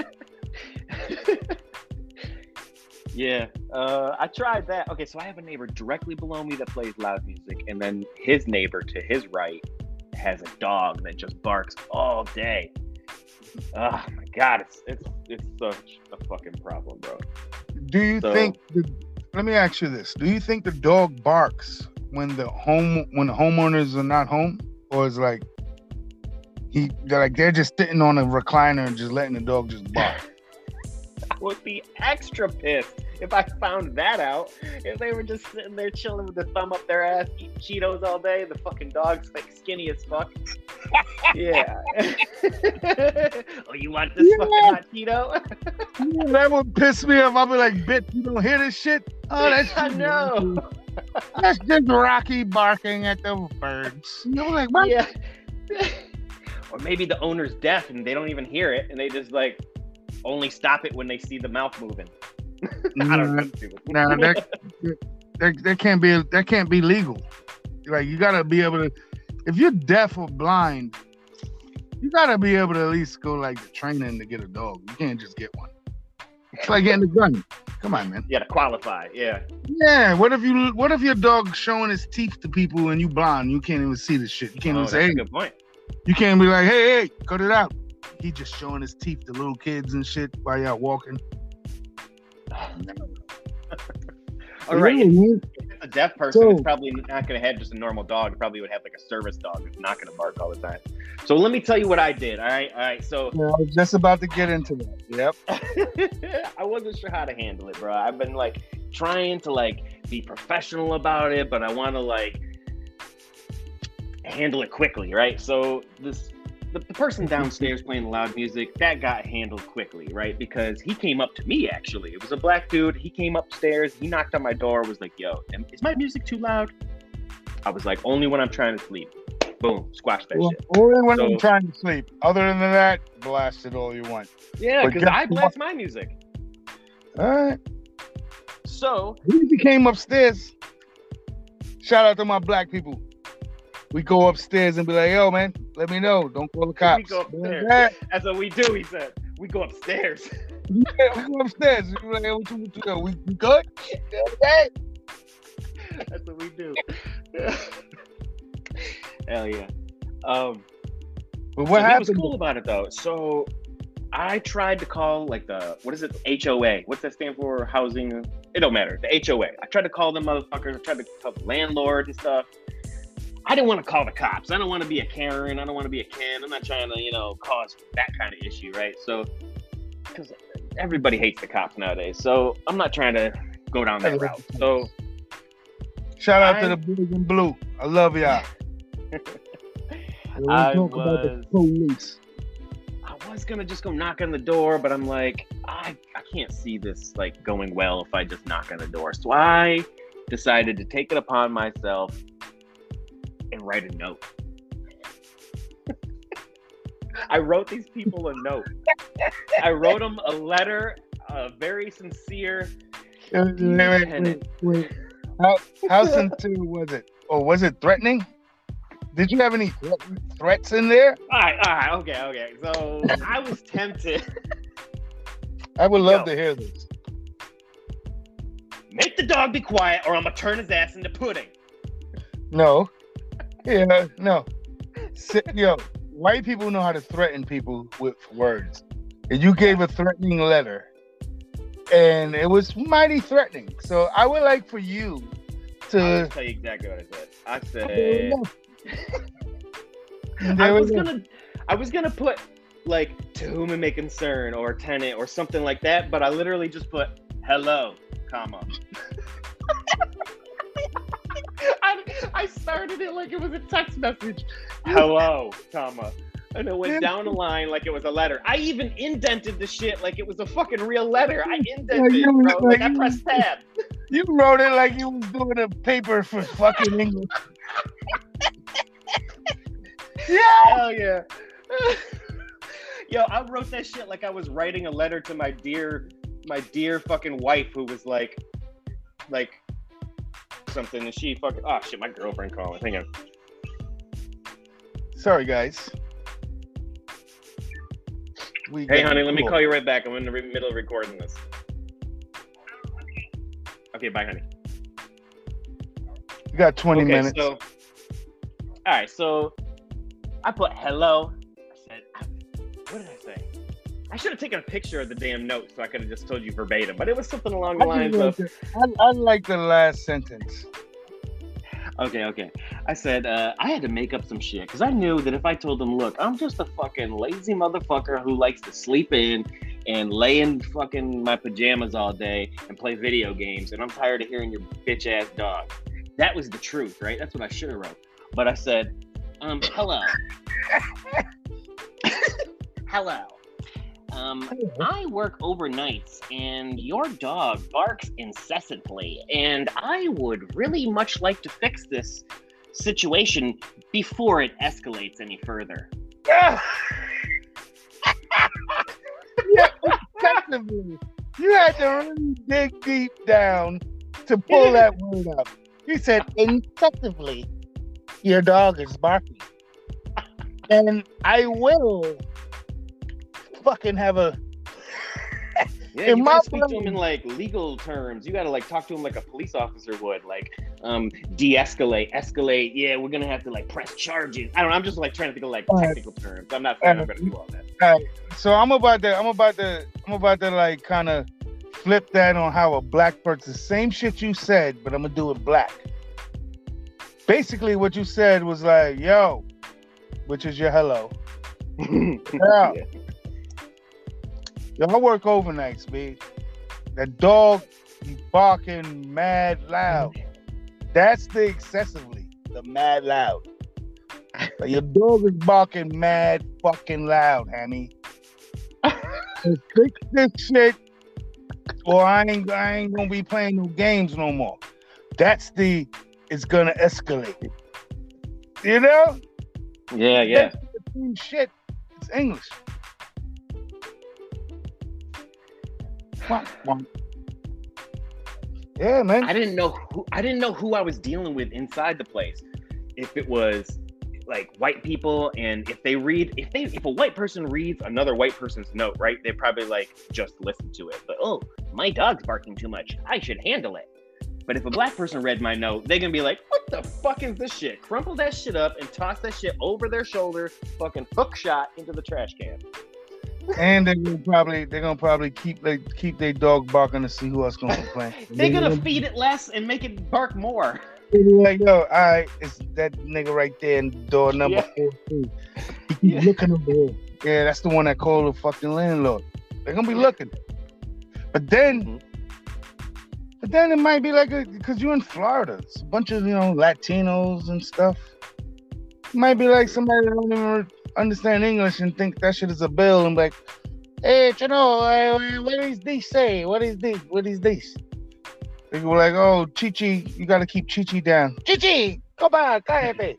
S2: Yeah, uh, I tried that. Okay, so I have a neighbor directly below me that plays loud music, and then his neighbor to his right has a dog that just barks all day. Oh my god, it's it's it's such a fucking problem, bro.
S1: Do you
S2: So-
S1: think? The, let me ask you this: do you think the dog barks when the home when the homeowners are not home, or is like he they're like they're just sitting on a recliner and just letting the dog just bark?
S2: I would be extra pissed if I found that out. If they were just sitting there chilling with their thumb up their ass, eating Cheetos all day, the fucking dog's like skinny as fuck. Yeah. Oh, you want this
S1: Yeah.
S2: fucking hot Cheeto?
S1: Yeah, that would piss me off. I'll be like, "Bitch, you don't hear this shit? Oh, that's
S2: I know.
S1: That's just Rocky barking at the birds." You know, like what?
S2: Yeah. Or maybe the owner's deaf and they don't even hear it, and they just like only stop it when they see the mouth moving. I don't know.
S1: Nah, that, that that can't be that can't be legal. Like you gotta be able to, if you're deaf or blind, you gotta be able to at least go like the training to get a dog. You can't just get one. It's like getting a gun. Come on, man.
S2: Yeah, to qualify. Yeah.
S1: Yeah. What if you what if your dog's showing his teeth to people and you blind? You can't even see the shit. You can't
S2: Oh,
S1: even
S2: that's
S1: say.
S2: a
S1: Hey.
S2: good point.
S1: You can't be like, hey, hey, cut it out. He just showing his teeth to little kids and shit while y'all walking.
S2: All right.
S1: Yeah, man.
S2: If it's a deaf person,
S1: So-
S2: it's probably not going to have just a normal dog. It probably would have like a service dog. It's not going to bark all the time. So let me tell you what I did. All right. All right. So
S1: Yeah, I was just about to get into that. Yep.
S2: I wasn't sure how to handle it, bro. I've been like trying to like be professional about it, but I want to like handle it quickly, right? So this the, the person downstairs playing the loud music, that got handled quickly, right? Because he came up to me, actually. It was a black dude. He came upstairs. He knocked on my door, was like, yo, am- is my music too loud? I was like, only when I'm trying to sleep. Boom, squash that
S1: Well,
S2: shit.
S1: only when
S2: So-
S1: I'm trying to sleep. Other than that, blast it all you want.
S2: Yeah,
S1: but
S2: because
S1: guess
S2: I blast my music.
S1: All right.
S2: So,
S1: When he came upstairs, shout out to my black people. We go upstairs and be like, yo, man, let me know. Don't call the cops.
S2: We go upstairs.
S1: Yeah,
S2: that's what we do, he said. We go upstairs.
S1: yeah, we go upstairs. We be like, hey, what you, what you, we, we good? Okay.
S2: That's what we do. Hell yeah. Um,
S1: But what
S2: so he
S1: happened?
S2: was cool about it though. So I tried to call like the what is it? H O A. What's that stand for? Housing. It don't matter. The H O A. I tried to call them motherfuckers. I tried to tell the landlord and stuff. I didn't want to call the cops. I don't want to be a Karen. I don't want to be a Ken. I'm not trying to, you know, cause that kind of issue, right? So, because everybody hates the cops nowadays. So I'm not trying to go down that route. So,
S1: shout out
S2: I,
S1: to the boys in blue. I love y'all.
S2: I was, police. I was gonna just go knock on the door, but I'm like, I I can't see this like going well if I just knock on the door. So I decided to take it upon myself and write a note. I wrote these people a note. I wrote them a letter, a very sincere.
S1: Wait, wait, wait, wait. How, how sincere was it? Or was it threatening? Did you have any th- threats in there?
S2: All right, all right, okay, okay. So I was tempted.
S1: I would love
S2: Yo,
S1: to hear this.
S2: Make the dog be quiet, or I'm gonna turn his ass into pudding.
S1: No. Yeah, no. Yo, white people know how to threaten people with words. And you gave a threatening letter. And it was mighty threatening. So I would like for you to...
S2: I'll tell you exactly what I said. I said... I was gonna I was gonna put like to whom it may concern or tenant or something like that, but I literally just put hello, comma. I, I started it like it was a text message. Hello, comma. And it went down the line like it was a letter. I even indented the shit like it was a fucking real letter. I indented it, bro. Like I pressed tab.
S1: You wrote it like you was doing a paper for fucking English.
S2: Yeah. Hell yeah. Yo, I wrote that shit like I was writing a letter to my dear, my dear fucking wife who was like, like something, and she fucking, oh shit, my girlfriend calling. Hang on.
S1: Sorry, guys. We
S2: hey, honey, let me call you right back. I'm in the re- middle of recording this. Okay, bye, honey.
S1: You got twenty
S2: okay,
S1: minutes.
S2: So, all right, so I put hello. I said, what did I say? I should have taken a picture of the damn note so I could have just told you verbatim, but it was something along the lines
S1: like
S2: of...
S1: I, I like the last sentence.
S2: Okay, okay. I said, uh, I had to make up some shit because I knew that if I told them, look, I'm just a fucking lazy motherfucker who likes to sleep in and lay in fucking my pajamas all day and play video games, and I'm tired of hearing your bitch ass dog. That was the truth, right? That's what I should have wrote. But I said, um, hello. Hello. Um, I work overnights and your dog barks incessantly, and I would really much like to fix this situation before it escalates any further.
S1: Yeah, effectively. You had to really dig deep down to pull that word up. You said, effectively, your dog is barking. And I will fucking have a...
S2: Yeah, you gotta speak to him in like legal terms. You gotta like talk to him like a police officer would, like um de-escalate, escalate. Yeah, we're gonna have to like press charges. I don't know. I'm just like trying to think of like all technical right. terms. I'm not saying right. I'm gonna do all that.
S1: All right. So I'm about to, I'm about to, I'm about to like kind of flip that on how a black person, same shit you said, but I'm gonna do it black. Basically, what you said was like, "Yo," which is your hello. Yeah. Yeah. Yo, I work overnights, man. That dog be barking mad loud. That's the excessively, the mad loud. Like, your dog is barking mad fucking loud, honey. So fix this shit, or I ain't, I ain't gonna be playing no games no more. That's the, it's gonna escalate. You know?
S2: Yeah, yeah.
S1: That's shit. It's English. Yeah, man.
S2: I didn't know who I didn't know who I was dealing with inside the place. If it was like white people, and if they read, if they, if a white person reads another white person's note, right? They probably like just listen to it. But oh, my dog's barking too much. I should handle it. But if a black person read my note, they're gonna be like, "What the fuck is this shit?" Crumple that shit up and toss that shit over their shoulder, fucking hook shot into the trash can.
S1: And they're gonna probably they're gonna probably keep they keep their dog barking to see who else gonna complain.
S2: They're gonna feed it less and make it bark more.
S1: They're like, yo, all right, it's that nigga right there in door number
S2: Yeah.
S1: fourteen. He keep
S2: Yeah.
S1: looking over here. Yeah, that's the one that called the fucking landlord. They're gonna be looking. But then
S2: Mhm.
S1: but then it might be like a because you're in Florida. It's a bunch of, you know, Latinos and stuff. It might be like somebody that don't even understand English and think that shit is a bill and be like, hey, you know, uh, what is this say? What is this? What is this? They go like, oh, Chichi, you gotta keep Chichi down. Chichi, go back, cállate.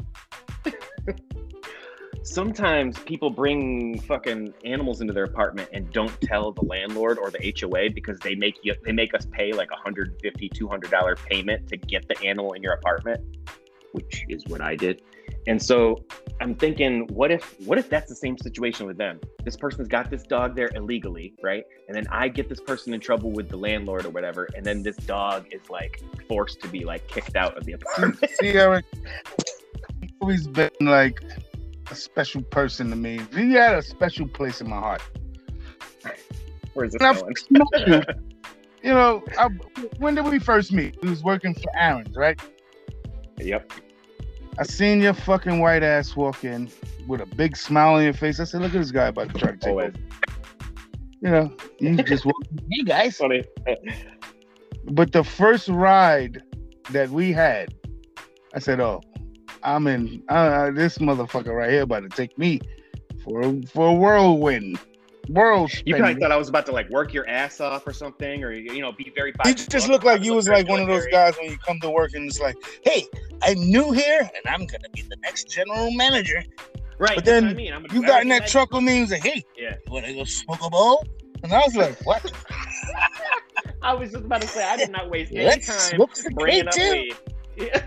S2: Sometimes people bring fucking animals into their apartment and don't tell the landlord or the H O A because they make you they make us pay like a one hundred fifty dollars, two hundred dollars payment to get the animal in your apartment, which is what I did. And so I'm thinking, what if what if that's the same situation with them? This person's got this dog there illegally, right? And then I get this person in trouble with the landlord or whatever, and then this dog is like forced to be like kicked out of the apartment.
S1: See, Eric, he's always been like a special person to me. He had a special place in my heart.
S2: Where's this
S1: And I've
S2: going?
S1: met you. You know, I, when did we first meet? We was working for Aaron's, right?
S2: Yep.
S1: I seen your fucking white ass walk in with a big smile on your face. I said, look at this guy about to try to take
S2: Always.
S1: over. You know, you just walk in, hey guys.
S2: Funny.
S1: But the first ride that we had, I said, oh, I'm in, uh, this motherfucker right here about to take me for a, for a whirlwind. World
S2: You probably
S1: spinning.
S2: thought I was about to like work your ass off or something, or you know, be very.
S1: You just look like you was like one of those guys when you come to work and it's like, hey, I'm new here and I'm gonna be the next general manager.
S2: Right.
S1: But
S2: that's
S1: then
S2: what I mean. I'm a
S1: you got in that
S2: very-
S1: truck with me and was like, hey,
S2: Yeah.
S1: you wanna go smoke a bowl? And I was like, what?
S2: I was just about to say I did not waste any
S1: Let's
S2: time
S1: smoke some
S2: bringing up
S1: K two.
S2: weed. Yeah.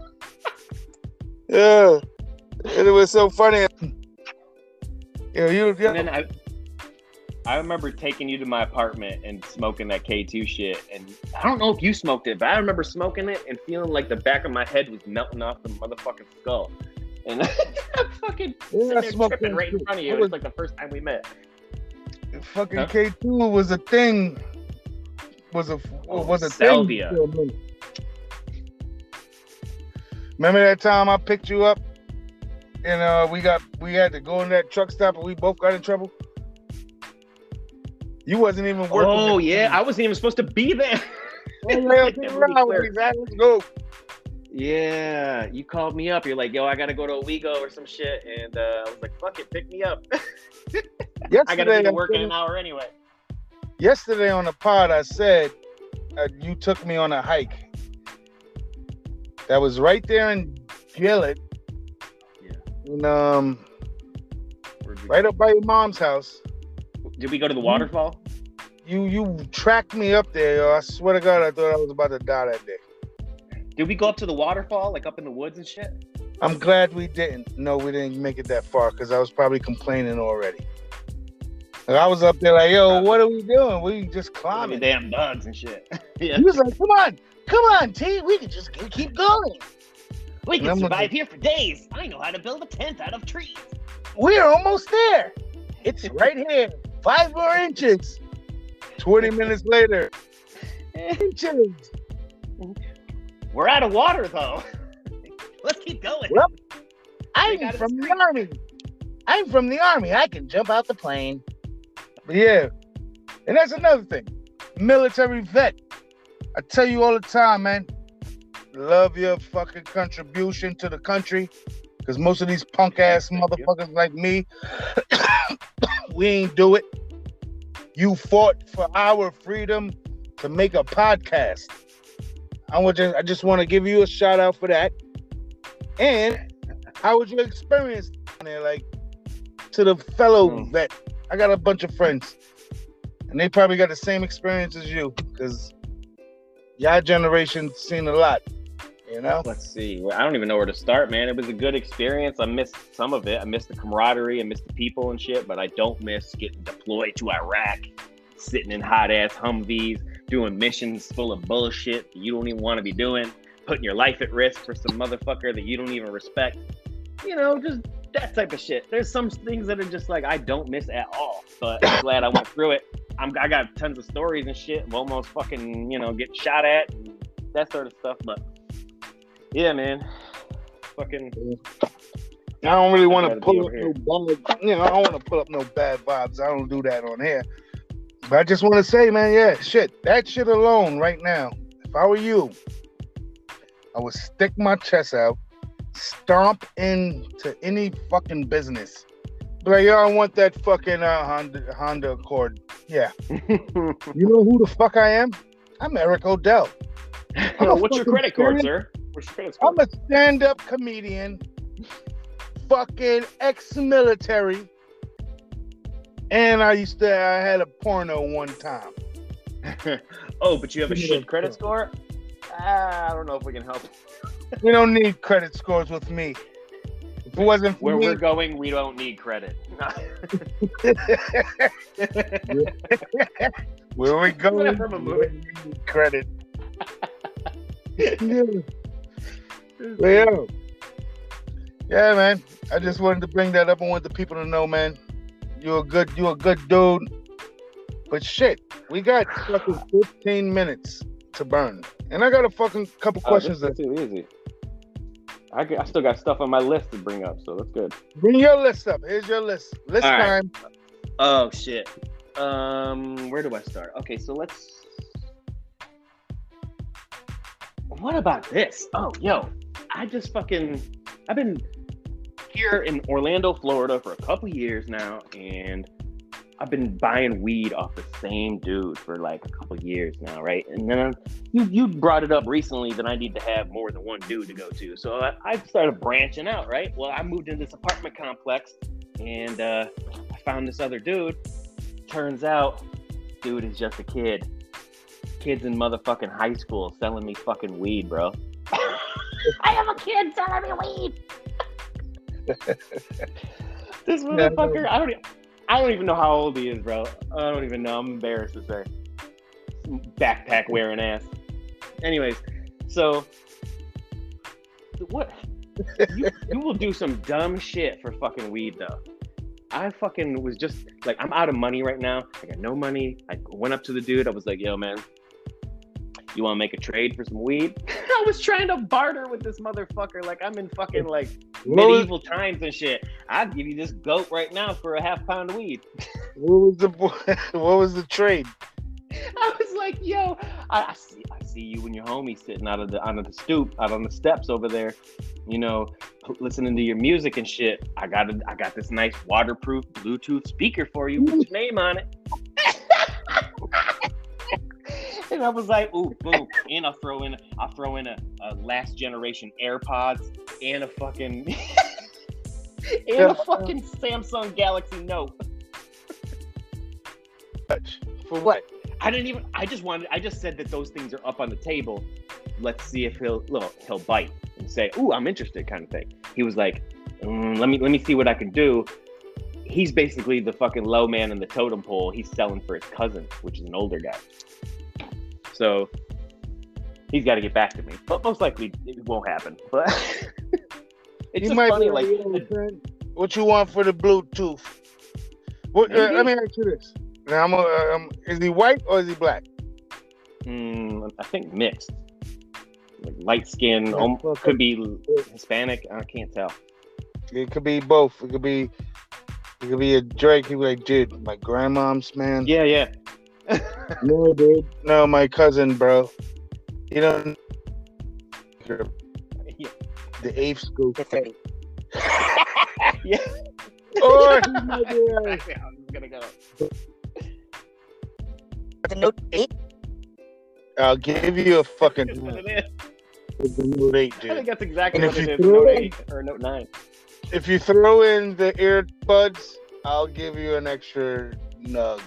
S1: Yeah. And it was so funny. Yeah, you
S2: And then I, I remember taking you to my apartment and smoking that K two shit. And I don't know if you smoked it, but I remember smoking it and feeling like the back of my head was melting off the motherfucking skull. And I'm fucking
S1: Yeah,
S2: sitting
S1: I
S2: there
S1: smoked
S2: tripping
S1: that
S2: right in
S1: shit.
S2: front of you.
S1: I
S2: It
S1: was-
S2: was like the first time we met.
S1: fucking
S2: Huh?
S1: K two was a thing. Was a
S2: Oh,
S1: was a
S2: salvia.
S1: thing. for a minute. Remember that time I picked you up and uh, we got we had to go in that truck stop and we both got in trouble? You wasn't even working.
S2: Oh,
S1: that
S2: yeah.
S1: time.
S2: I wasn't even supposed to be there.
S1: Oh, yeah,
S2: Let
S1: get
S2: me be
S1: around
S2: clear.
S1: with that. Let's go.
S2: Yeah, you called me up. You're like, yo, I gotta go to Owego or some shit, and uh, I was like, fuck it, pick me up.
S1: Yesterday,
S2: I gotta be to
S1: I
S2: work in
S1: said-
S2: an hour anyway.
S1: yesterday on the pod, I said uh, you took me on a hike. That was right there in Gillett.
S2: Yeah.
S1: And, um,
S2: Where'd we
S1: right up by your mom's house.
S2: go? Did we go to the waterfall?
S1: You you tracked me up there, yo. I swear to God, I thought I was about to die that day.
S2: Did we go up to the waterfall, like up in the woods and shit?
S1: I'm glad we didn't. No, we didn't make it that far because I was probably complaining already. Like, I was up there like, yo, what are we doing? We just
S2: I mean,
S1: climbing.
S2: damn bugs and shit. Yeah.
S1: He was like, come on, come on, T. We can just keep going.
S2: We
S1: And
S2: can
S1: I'm
S2: survive
S1: looking-
S2: here for days. I know how to build a tent out of trees.
S1: We're almost there. It's right here. Five more inches. twenty minutes later. Inches.
S2: We're out of water, though. Let's keep going.
S1: Well,
S2: We
S1: I'm
S2: got it
S1: from the
S2: straight.
S1: army. I'm from the army. I can jump out the plane. But yeah. And that's another thing. Military vet. I tell you all the time, man. Love your fucking contribution to the country. Because most of these punk ass
S2: Thank you.
S1: motherfuckers like me, we ain't do it. You fought for our freedom to make a podcast. I want just I just want to give you a shout out for that. And how was your experience down there? Like to the fellow
S2: Mm.
S1: vet. I got a bunch of friends. And they probably got the same experience as you. Because your generation's seen a lot. You know?
S2: Let's see. Well, I don't even know where to start, man. It was a good experience. I missed some of it. I missed the camaraderie. I missed the people and shit. But I don't miss getting deployed to Iraq, sitting in hot ass Humvees, doing missions full of bullshit that you don't even want to be doing, putting your life at risk for some motherfucker that you don't even respect. You know, just that type of shit. There's some things that are just like I don't miss at all, but I'm glad I went through it. I'm, I got tons of stories and shit of almost fucking, you know, getting shot at and that sort of stuff. But yeah, man, fucking.
S1: I don't really want to pull up no bad, you know, I don't want to pull up no bad vibes. I don't do that on here. But I just want to say, man, yeah, shit, that shit alone right now, if I were you, I would stick my chest out, stomp into any fucking business. Be like, yo, I want that fucking uh, Honda, Honda Accord. Yeah. You know who the fuck I am? I'm Eric Odell.
S2: I'm What's your credit card, sir? What's your credit score?
S1: I'm a stand-up comedian, fucking ex-military, and I used to, I had a porno one time.
S2: Oh, but you have a shit credit score? Uh, I don't know if we can help.
S1: We don't need credit scores with me. If it wasn't for
S2: Where
S1: me,
S2: we're going, we don't need credit.
S1: Where we going,
S2: from a movie.
S1: we need credit. Yeah. But yeah. Yeah, man. I just wanted to bring that up. I want the people to know, man. You're a good, you're a good dude. But shit, we got fucking fifteen minutes to burn, and I got a fucking couple
S2: Oh,
S1: questions.
S2: that's
S1: That
S2: too easy. I, I still got stuff on my list to bring up, so that's good.
S1: bring your list up. Here's your list. List
S2: All right.
S1: time.
S2: Oh shit. Um, where do I start? Okay, so let's. What about this? Oh, yo, I just fucking. I've been here in Orlando, Florida, for a couple years now, and I've been buying weed off the same dude for like a couple years now, right? And then you you brought it up recently that I need to have more than one dude to go to, so I, I started branching out, right? Well, I moved into this apartment complex, and uh, I found this other dude. Turns out, dude is just a kid. Kid's in motherfucking high school selling me fucking weed, bro. I have a kid selling me weed. This motherfucker, I don't, e- I don't even know how old he is, bro. I don't even know. I'm embarrassed to say. Backpack wearing ass. Anyways, so what? You, you will do some dumb shit for fucking weed, though. I fucking was just like, I'm out of money right now. I got no money. I went up to the dude. I was like, yo, man, you want to make a trade for some weed? I was trying to barter with this motherfucker like I'm in fucking like medieval times and shit. I'll give you this goat right now for a half pound of weed.
S1: What was the what was the trade?
S2: I was like, yo, I, I see I see you and your homie sitting out of the out of the stoop, out on the steps over there, you know, listening to your music and shit. I got a, I got this nice waterproof Bluetooth speaker for you with your name on it. And I was like, ooh, boom. And I'll throw in I'll throw in a, a last generation AirPods and a fucking and a fucking Samsung Galaxy Note.
S1: For what?
S2: I didn't even I just wanted I just said that those things are up on the table. Let's see if he'll look, he'll bite and say, ooh, I'm interested, kind of thing. He was like, mm, let me let me see what I can do. He's basically the fucking low man in the totem pole. He's selling for his cousin, which is an older guy. So he's got to get back to me, but most likely it won't happen. But it's
S1: You
S2: just
S1: might
S2: funny,
S1: be
S2: like,
S1: like, what you want for the Bluetooth? What? Uh, let me ask you this. Now, I'm a, um, is he white or is he black?
S2: mm, I think mixed, like light skin,
S1: Yeah,
S2: um,
S1: okay.
S2: could be Hispanic. I can't tell.
S1: It could be both. It could be, it could be a Drake. He'd be like, dude, my grandmom's man.
S2: Yeah, yeah.
S1: No, dude. No, my cousin, bro. You don't.
S2: Yeah.
S1: The eighth school.
S2: Yeah.
S1: Oh, he might be right.
S2: I was gonna go.
S3: The Note eight?
S1: I'll give you a fucking
S2: That's what it is.
S1: with the Note eight,
S2: I think
S1: dude.
S2: that's exactly
S1: And
S2: what
S1: if
S2: it
S1: you
S2: is.
S1: throw
S2: Note
S1: it-
S2: eight or Note nine.
S1: If you throw in the earbuds, I'll give you an extra nug.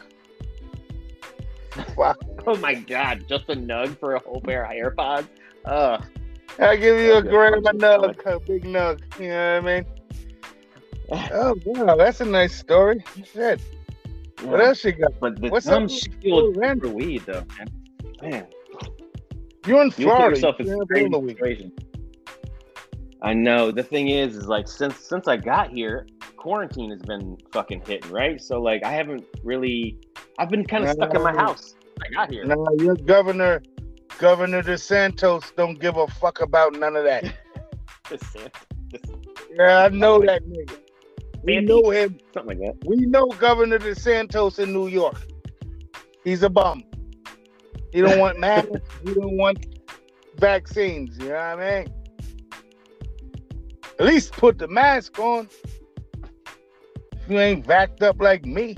S1: Fuck.
S2: Oh my god, just a nug for a whole pair of AirPods. Ugh.
S1: I'll give you a
S2: Okay.
S1: grandma nug, a big nug. You know what I mean? Oh, wow, that's a nice story. Shit. What else you got?
S2: But the
S1: What's
S2: dumb
S1: up
S2: shit
S1: with
S2: you'll do
S1: Orlando?
S2: for weed, though, man. man.
S1: You're in
S2: You'll put
S1: Florida.
S2: yourself in
S1: You
S2: a
S1: have
S2: crazy
S1: all the week.
S2: situation. I know. The thing is, is like since since I got here, quarantine has been fucking hitting, right? So like I haven't really. I've been kind of stuck in my
S1: Nah.
S2: house. I got here.
S1: No, your governor, Governor DeSantis, don't give a fuck about none of that.
S2: DeSantis.
S1: Yeah, I know that nigga. We
S2: Santy?
S1: know him.
S2: Something like that.
S1: We know Governor DeSantis in New York. He's a bum. He don't want masks. He don't want vaccines. You know what I mean? At least put the mask on. If you ain't vaxxed up like me.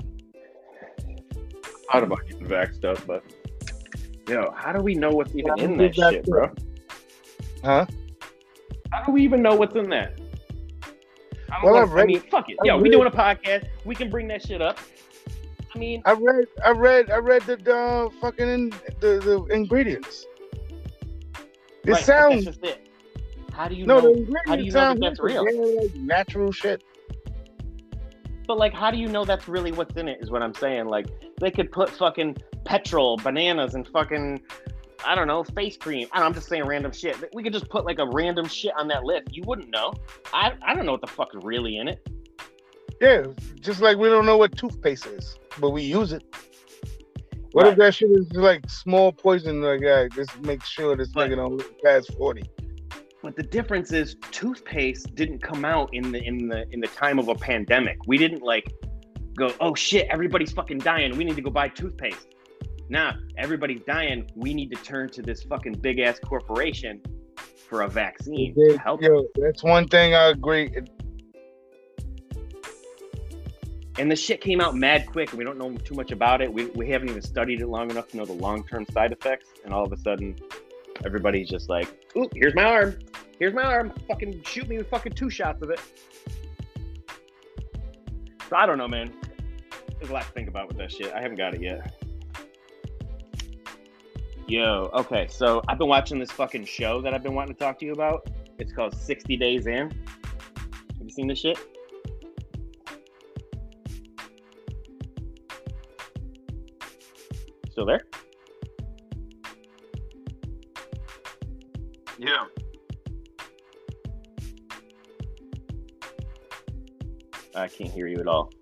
S2: I thought about getting vaxxed up, but yo, how do we know what's even
S1: Yeah,
S2: in that
S1: get
S2: shit,
S1: vaxxed
S2: bro?
S1: up. Huh?
S2: How do we even know what's in that? I don't
S1: Well,
S2: wanna-
S1: I've read-
S2: I mean, fuck it.
S1: I've
S2: Yo, we
S1: read-
S2: doing a podcast. We can bring that shit up. I mean,
S1: I read, I read, I read the uh, fucking in, the, the ingredients. It
S2: right, but
S1: sounds
S2: that's just it. How do you
S1: no, the
S2: know?
S1: ingredients
S2: How do you know
S1: sound
S2: that that's
S1: like
S2: real?
S1: they're, like natural shit.
S2: But like, how do you know that's really what's in it? Is what I'm saying. Like, they could put fucking petrol, bananas, and fucking, I don't know, face cream. I don't know, I'm just saying random shit. We could just put like a random shit on that list. You wouldn't know. I I don't know what the fuck is really in it.
S1: Yeah, just like we don't know what toothpaste is, but we use it. What
S2: Right.
S1: if that shit is like small poison? Like, yeah, just make sure this
S2: But-
S1: nigga don't live past forty.
S2: But the difference is, toothpaste didn't come out in the in the in the time of a pandemic. We didn't like go, oh shit, everybody's fucking dying. We need to go buy toothpaste. Nah, everybody's dying. We need to turn to this fucking big ass corporation for a vaccine to help.
S1: Yo, that's one thing I agree.
S2: And the shit came out mad quick, and we don't know too much about it. We we haven't even studied it long enough to know the long term side effects. And all of a sudden, everybody's just like, ooh, here's my arm. Here's my arm. Fucking shoot me with fucking two shots of it. So I don't know, man. There's a lot to think about with that shit. I haven't got it yet. Yo, okay, so I've been watching this fucking show that I've been wanting to talk to you about. It's called sixty days in. Have you seen this shit? Still there? Yeah. I can't hear you at all.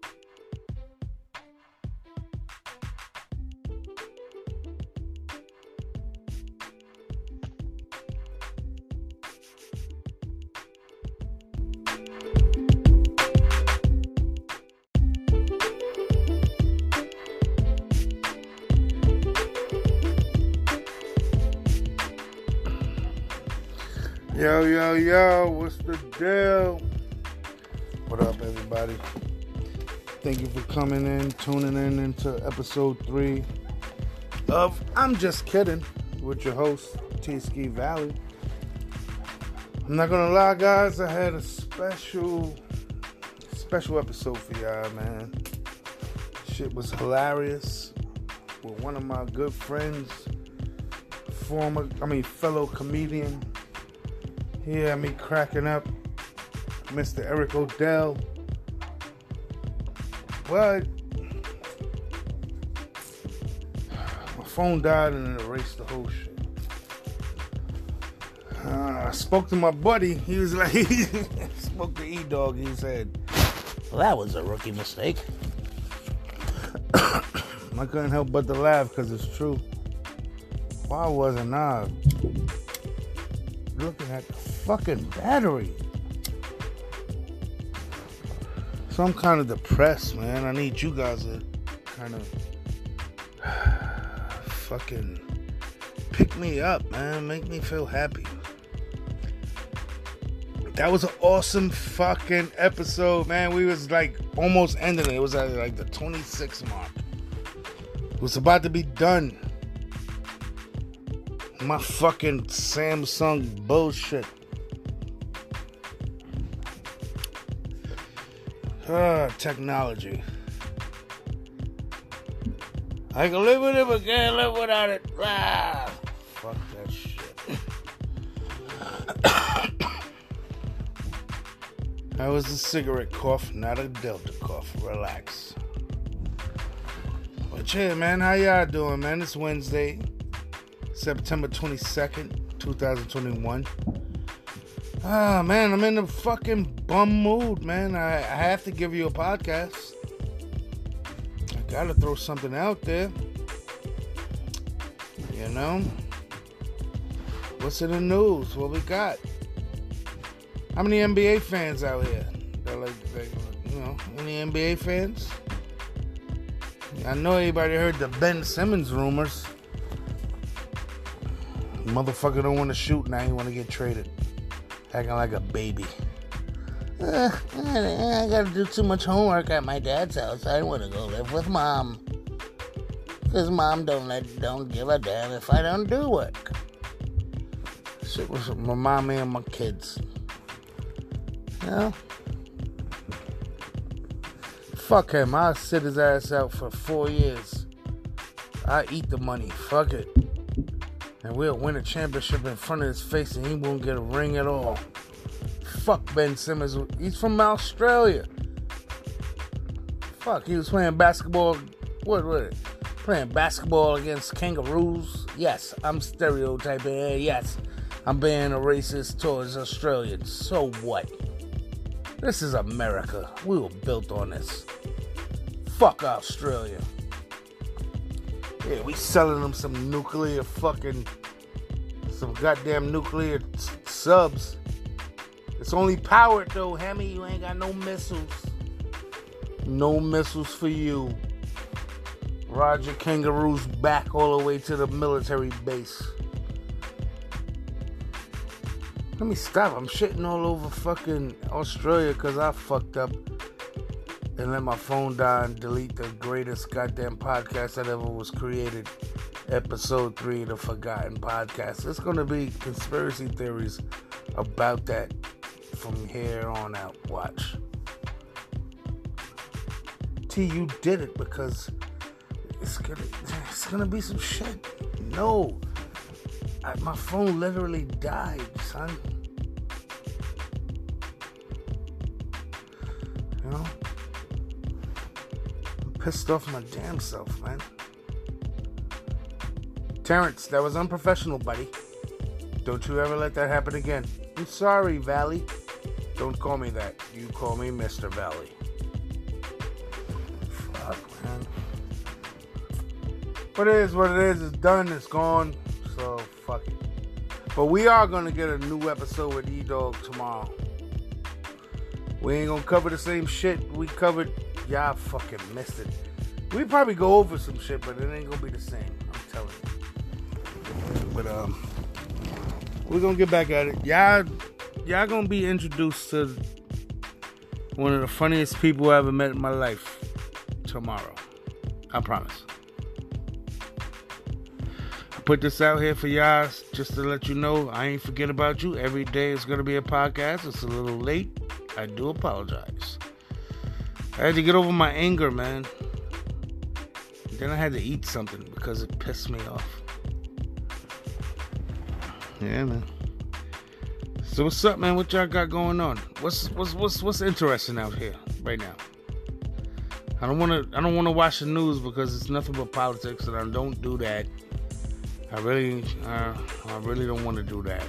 S1: Yo, yo, yo, what's the deal? What up, everybody? Thank you for coming in, tuning in into episode three of I'm Just Kidding with your host, T-Ski Valley. I'm not gonna lie, guys, I had a special, special episode for y'all, man. Shit was hilarious with one of my good friends, former, I mean, fellow comedian. He had me cracking up. Mister Eric Odell. What? My phone died and it erased the whole shit. Uh, I spoke to my buddy. He was like, he spoke to E-Dog. He said, well, that was a rookie mistake. I couldn't help but to laugh because it's true. Why wasn't I looking at the fucking battery? So I'm kind of depressed, man. I need you guys to kind of fucking pick me up, man. Make me feel happy. That was an awesome fucking episode, man. We was like almost ending it. It was at like the twenty-six mark. It was about to be done. My fucking Samsung bullshit. Ah, technology. I can live with it, but can't live without it. Ah, fuck that shit. That was a cigarette cough, not a Delta cough. Relax. But yeah, man, how y'all doing, man? It's Wednesday. September twenty-second, twenty twenty-one. Ah, man, I'm in a fucking bum mood, man. I, I have to give you a podcast. I gotta throw something out there. You know? What's in the news? What we got? How many N B A fans out here? They're like, they, you know, any N B A fans? I know everybody heard the Ben Simmons rumors. Motherfucker don't want to shoot now. He want to get traded. Acting like a baby. Uh, I gotta do too much homework at my dad's house. I want to go live with mom. Cause mom don't let, don't give a damn if I don't do work. Shit was my mommy and my kids. You know? Fuck him. I'll sit his ass out for four years. I eat the money. Fuck it. And we'll win a championship in front of his face and he won't get a ring at all. Fuck Ben Simmons. He's from Australia. Fuck, he was playing basketball. What was it? Playing basketball against kangaroos. Yes, I'm stereotyping. Yes, I'm being a racist towards Australians. So what? This is America. We were built on this. Fuck Australia. Yeah, we selling them some nuclear fucking, some goddamn nuclear s- subs. It's only powered though, Hemi. You ain't got no missiles. No missiles for you. Roger, kangaroos back all the way to the military base. Let me stop. I'm shitting all over fucking Australia because I fucked up and let my phone die and delete the greatest goddamn podcast that ever was created. Episode three of the Forgotten Podcast. It's going to be conspiracy theories about that from here on out. Watch. T, you did it because it's gonna, it's gonna be some shit. No. I, my phone literally died, son. You know? I'm pissed off my damn self, man. Terrence, that was unprofessional, buddy. Don't you ever let that happen again. I'm sorry, Valley. Don't call me that. You call me Mister Valley. Fuck, man. But it is what it is. It's done. It's gone. So, fuck it. But we are going to get a new episode with E-Dog tomorrow. We ain't going to cover the same shit we covered. Y'all fucking missed it. We probably go over some shit, but it ain't going to be the same. I'm telling you. But, um, we're going to get back at it. Y'all, y'all going to be introduced to one of the funniest people I ever met in my life tomorrow. I promise. Put this out here for y'all just to let you know I ain't forget about you. Every day is going to be a podcast. It's a little late. I do apologize. I had to get over my anger, man. Then I had to eat something because it pissed me off. Yeah, man. So what's up, man? What y'all got going on? What's what's what's what's interesting out here right now? I don't want to I don't want to watch the news because it's nothing but politics, and I don't do that. I really, uh, I really don't want to do that.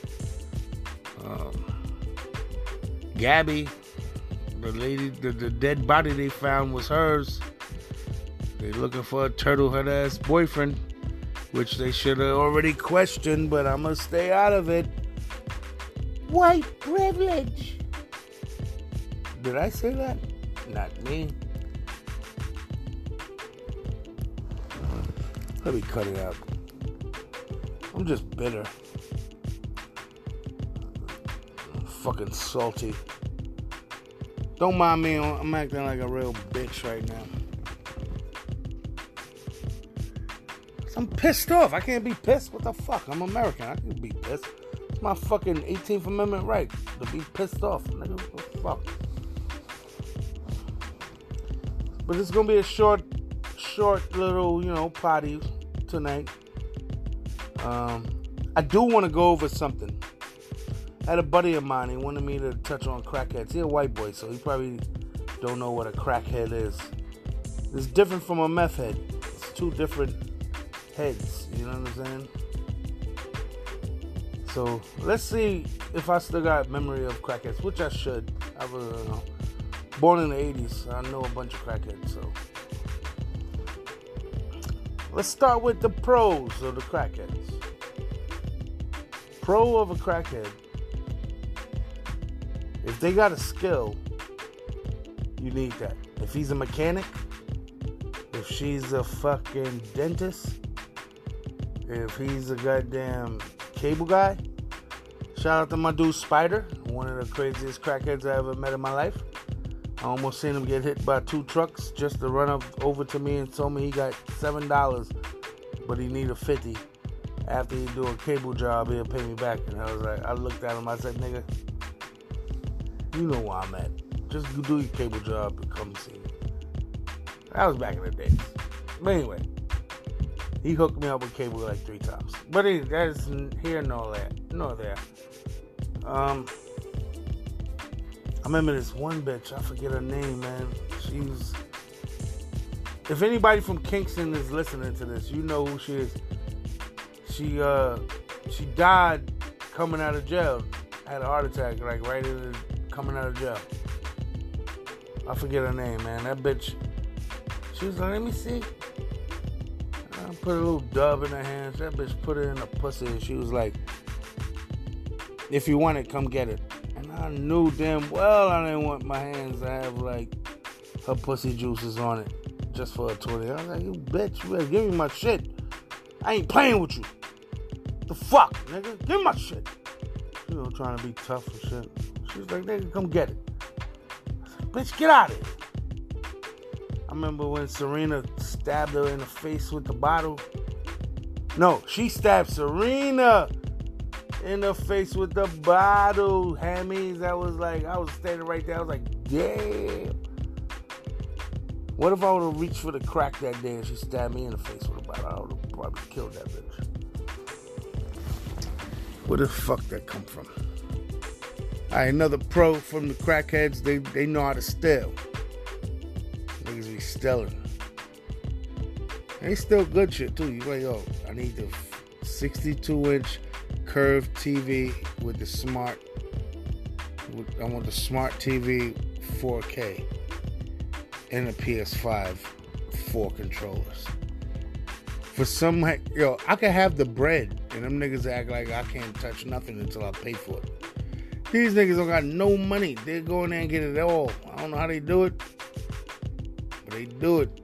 S1: Um, Gabby, the lady, the, the dead body they found was hers. They looking for a turtle head ass boyfriend, which they should have already questioned, but I'm gonna stay out of it. White privilege. Did I say that? Not me. Let me cut it out. I'm just bitter. I'm fucking salty. Don't mind me, I'm acting like a real bitch right now. I'm pissed off. I can't be pissed. What the fuck? I'm American. I can be pissed. It's my fucking eighteenth Amendment right to be pissed off. Nigga, what the fuck? But it's gonna be a short, short little, you know, potty tonight. Um, I do want to go over something. I had a buddy of mine. He wanted me to touch on crackheads. He's a white boy, so he probably don't know what a crackhead is. It's different from a meth head. It's two different heads. You know what I'm saying? So let's see if I still got memory of crackheads, which I should. I was uh, born in the eighties. I know a bunch of crackheads. So let's start with the pros of the crackheads. Pro of a crackhead: if they got a skill, you need that. If he's a mechanic, if she's a fucking dentist, if he's a goddamn cable guy. Shout out to my dude Spider, one of the craziest crackheads I ever met in my life. I almost seen him get hit by two trucks just to run up over to me and told me he got seven dollars, but he needed fifty. After he do a cable job, he'll pay me back. And I was like, I looked at him, I said, nigga, you know where I'm at. Just do your cable job and come see me. That was back in the days. But anyway, he hooked me up with cable like three times. But it, that's here nor there. Nor there. Um, I remember this one bitch. I forget her name, man. She's... If anybody from Kingston is listening to this, you know who she is. She, uh... She died coming out of jail. Had a heart attack, like, right in the, coming out of jail. I forget her name, man. That bitch... She was like, let me see. I put a little dub in her hands. That bitch put it in her pussy and she was like, if you want it, come get it. And I knew damn well I didn't want my hands to have like her pussy juices on it just for a twenty. I was like, you bitch, you better give me my shit. I ain't playing with you. The fuck, nigga? Give me my shit. You know, trying to be tough and shit. She was like, nigga, come get it. I was like, bitch, get out of here. I remember when Serena stabbed her in the face with the bottle. No, she stabbed Serena in the face with the bottle. Hammies, that was like, I was standing right there. I was like, damn. What if I would have reached for the crack that day and she stabbed me in the face with a bottle? I would have probably killed that bitch. Where the fuck that come from? All right, another pro from the crackheads. They, they know how to steal. Niggas be stealing. They still good shit too. You like, yo, I need the sixty-two inch curved T V with the smart. With, I want the smart T V four K and a P S five four controllers. For some, yo, I could have the bread, and them niggas act like I can't touch nothing until I pay for it. These niggas don't got no money. They go in there and get it all. I don't know how they do it. They do it.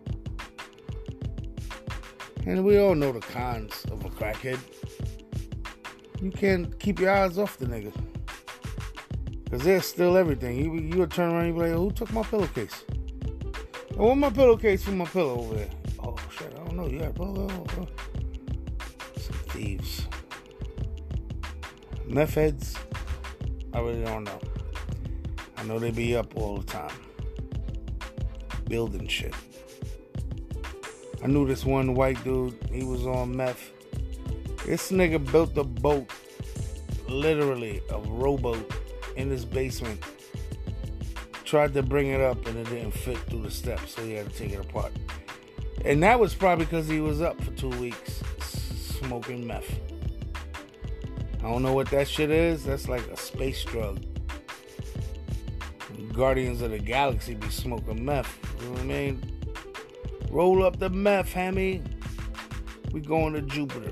S1: And we all know the cons of a crackhead. You can't keep your eyes off the nigga. Because they'll steal everything. You, you would turn around and be like, who took my pillowcase? Oh, where's my pillowcase for my pillow over there? Oh, shit, I don't know. You got a pillow? Oh, oh. Some thieves. Meth heads? I really don't know. I know they be up all the time. Building shit. I knew this one white dude, he was on meth. This nigga built a boat, literally a rowboat, in his basement. Tried to bring it up and it didn't fit through the steps, so he had to take it apart. And that was probably because he was up for two weeks smoking meth. I don't know what that shit is. That's like a space drug. Guardians of the Galaxy be smoking meth. You know what I mean? Roll up the meth, Hammy. We going to Jupiter.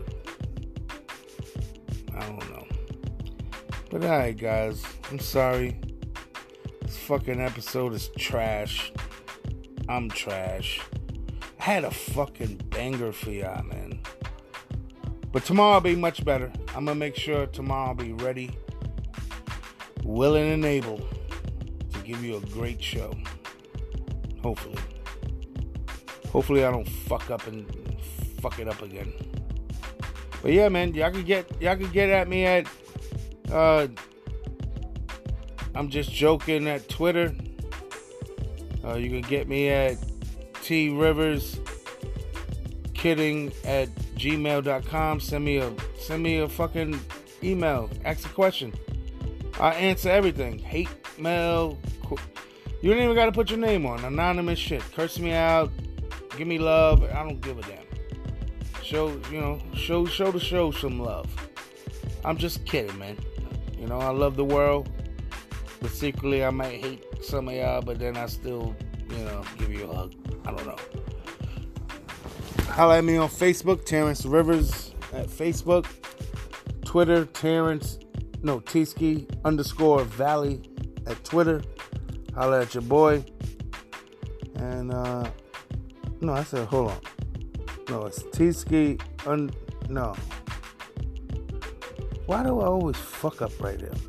S1: I don't know. But alright, guys. I'm sorry. This fucking episode is trash. I'm trash. I had a fucking banger for y'all, man. But tomorrow will be much better. I'm going to make sure tomorrow I'll be ready, willing and able to give you a great show. Hopefully. Hopefully I don't fuck up and fuck it up again. But yeah, man, y'all can get y'all can get at me at uh I'm just joking at Twitter. Uh, you can get me at T Rivers kidding at gmail dot com. Send me a send me a fucking email. Ask a question. I answer everything. Hate mail. You don't even got to put your name on. Anonymous shit. Curse me out. Give me love. I don't give a damn. Show, you know, show show the show some love. I'm just kidding, man. You know, I love the world, but secretly I might hate some of y'all, but then I still, you know, give you a hug. I don't know. Holla at me on Facebook, Terrence Rivers at Facebook. Twitter, Terrence, no, T-Ski underscore Valley at Twitter. Holla at your boy. And, uh, no, I said, hold on. No, it's T-Ski, un, no. Why do I always fuck up right there?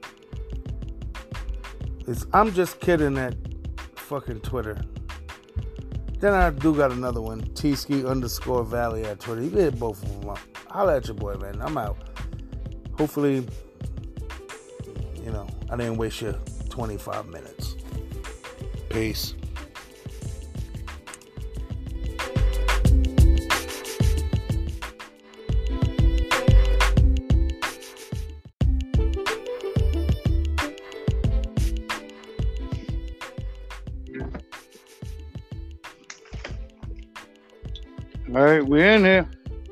S1: It's I'm just kidding at fucking Twitter. Then I do got another one, T-Ski underscore Valley at Twitter. You can hit both of them up. Holla at your boy, man. I'm out. Hopefully, you know, I didn't waste your twenty-five minutes. Peace. All right, we're in here.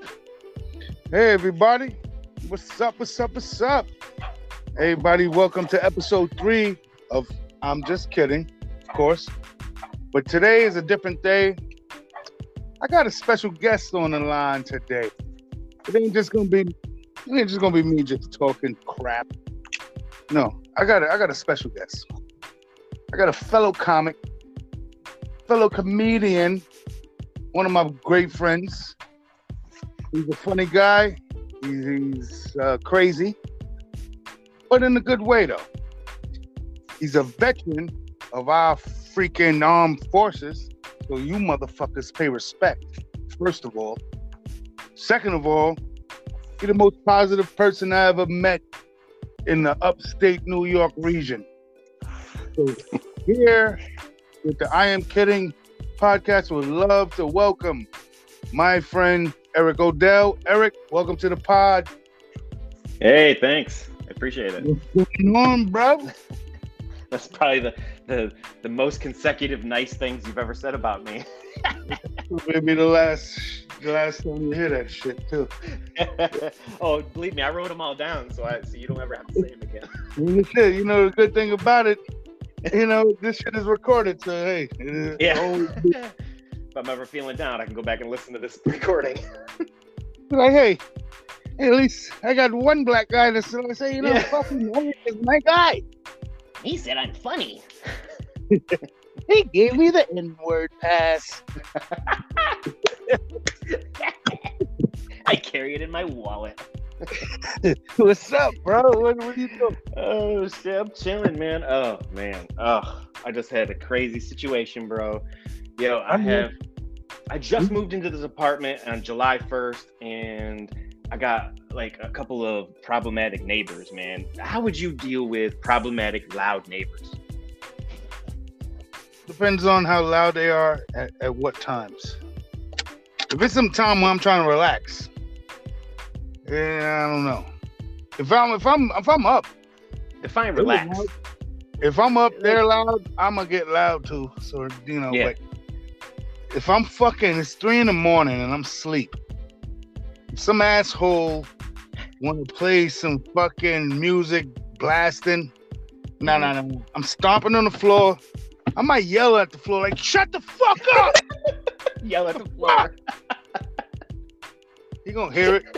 S1: Hey, everybody. What's up, what's up, what's up? Everybody, welcome to episode three of I'm Just Kidding, of course. But today is a different day. I got a special guest on the line today. It ain't just gonna be, it ain't just gonna be me just talking crap. No, I got a, I got a special guest. I got a fellow comic, fellow comedian, one of my great friends. He's a funny guy. He's, he's uh, crazy, but in a good way, though. He's a veteran of our freaking armed forces, so you motherfuckers pay respect, first of all. Second of all, he's the most positive person I ever met in the upstate New York region. So here with the I Am Kidding podcast, would love to welcome my friend Eric Odell. Eric, welcome to the pod.
S2: Hey, thanks. I appreciate it.
S1: What's going on, bro?
S2: That's probably the, the the most consecutive nice things you've ever said about me.
S1: Maybe the last the last time you hear that shit too.
S2: Oh, believe me, I wrote them all down, so I so you don't ever have to say them again.
S1: Well, shit, you know the good thing about it, you know this shit is recorded, so hey, it is
S2: yeah.
S1: always...
S2: If I'm ever feeling down, I can go back and listen to this recording.
S1: Like, hey, hey, at least I got one black guy that's gonna say, you know,
S2: Yeah.
S1: fucking Eric is my guy.
S2: He said I'm funny.
S1: He gave me the N-word pass.
S2: I carry it in my wallet.
S1: What's up, bro? What, what are you doing?
S2: Oh shit, I'm chilling, man. Oh man. Oh, I just had a crazy situation, bro. Yo, I have I just moved into this apartment on July first, and I got like a couple of problematic neighbors, man. How would you deal with problematic loud neighbors?
S1: Depends on how loud they are at, at what times. If it's some time when I'm trying to relax, yeah, I don't know. If I'm if I'm if I'm up,
S2: Define relax.
S1: if I'm up there loud, I'm gonna get loud too. So you know,
S2: Yeah.
S1: but if I'm fucking, it's three in the morning and I'm asleep. Some asshole want to play some fucking music blasting. No, no, no. I'm stomping on the floor. I might yell at the floor like, shut the fuck up!
S2: Yell at the floor.
S1: He gonna hear it.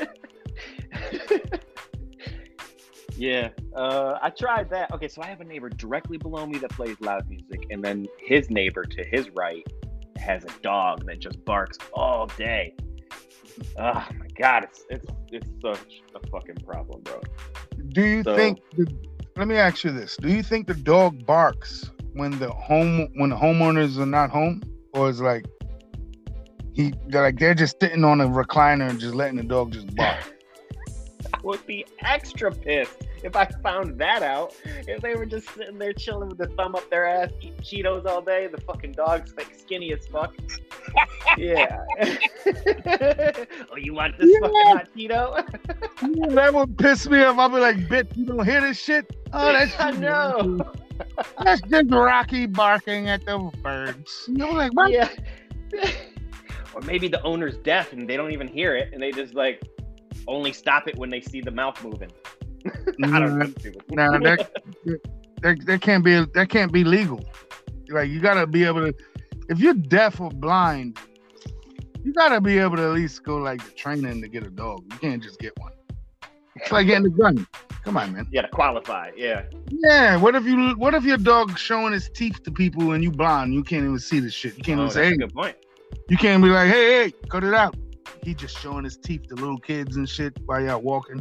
S2: Yeah, uh, I tried that. Okay, so I have a neighbor directly below me that plays loud music, and then his neighbor to his right has a dog that just barks all day. Oh my god, it's it's it's such a fucking problem, bro.
S1: Do you
S2: So-
S1: think? The, let me ask you this: do you think the dog barks when the home when the homeowners are not home, or is like he they're like they're just sitting on a recliner and just letting the dog just bark?
S2: I would be extra pissed if I found that out. If they were just sitting there chilling with the thumb up their ass, eating Cheetos all day, the fucking dog's like skinny as fuck. Yeah. Oh, you want this
S1: Yeah.
S2: fucking hot Cheeto?
S1: That would piss me off. I'll be like, bitch, you don't hear this shit? Oh, that's
S2: I know.
S1: That's just Rocky barking at the birds. You know, like, what?
S2: Yeah. Or maybe the owner's deaf and they don't even hear it, and they just like only stop it when they see the mouth moving. I don't know.
S1: Nah, that, that that can't be that can't be legal. Like you gotta be able to. If you're deaf or blind, you gotta be able to at least go like the training to get a dog. You can't just get one. It's like getting a gun. Come on, man.
S2: You gotta qualify. Yeah.
S1: Yeah. What if you? What if your dog's showing his teeth to people and you blind? You can't even see the shit. You can't
S2: Oh,
S1: even say.
S2: that's
S1: Hey.
S2: a good point.
S1: You can't be like, hey, hey, cut it out. He just showing his teeth to little kids and shit while y'all walking.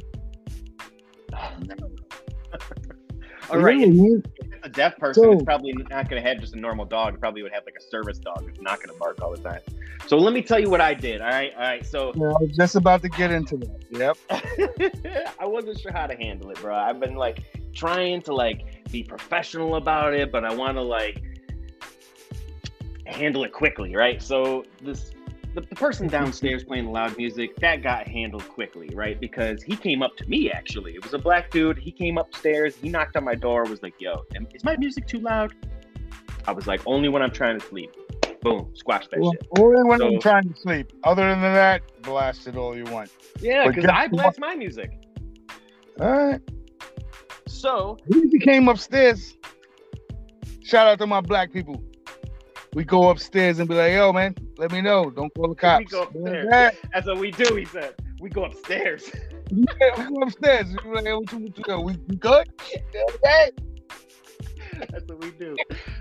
S2: All right.
S3: Yeah,
S2: If
S3: man.
S2: it's a deaf person,
S3: So-
S2: it's probably not going to have just a normal dog. It probably would have like a service dog. It's not going to bark all the time. So let me tell you what I did. All right. All right. So
S1: Yeah, I was just about to get into that. Yep.
S2: I wasn't sure how to handle it, bro. I've been like trying to like be professional about it, but I want to like handle it quickly, right? So this the, the person downstairs playing the loud music, that got handled quickly, right? Because he came up to me actually. It was a black dude. He came upstairs, he knocked on my door, was like, yo, am- is my music too loud? I was like, only when I'm trying to sleep. Boom, squash that
S1: Well,
S2: shit.
S1: only when
S2: So-
S1: I'm trying to sleep. Other than that, blast it all you want.
S2: Yeah,
S1: but
S2: because
S1: guess
S2: I
S1: what?
S2: blast my music.
S1: All right.
S2: So
S1: He came upstairs. Shout out to my black people. We go upstairs and be like, yo, man, let me know. Don't call the cops.
S2: We go upstairs.
S1: Yeah,
S2: that's what we do, he said. We go upstairs.
S1: yeah, we go upstairs. We be like, hey, what you, what you, we, we good? Okay.
S2: That's what we do.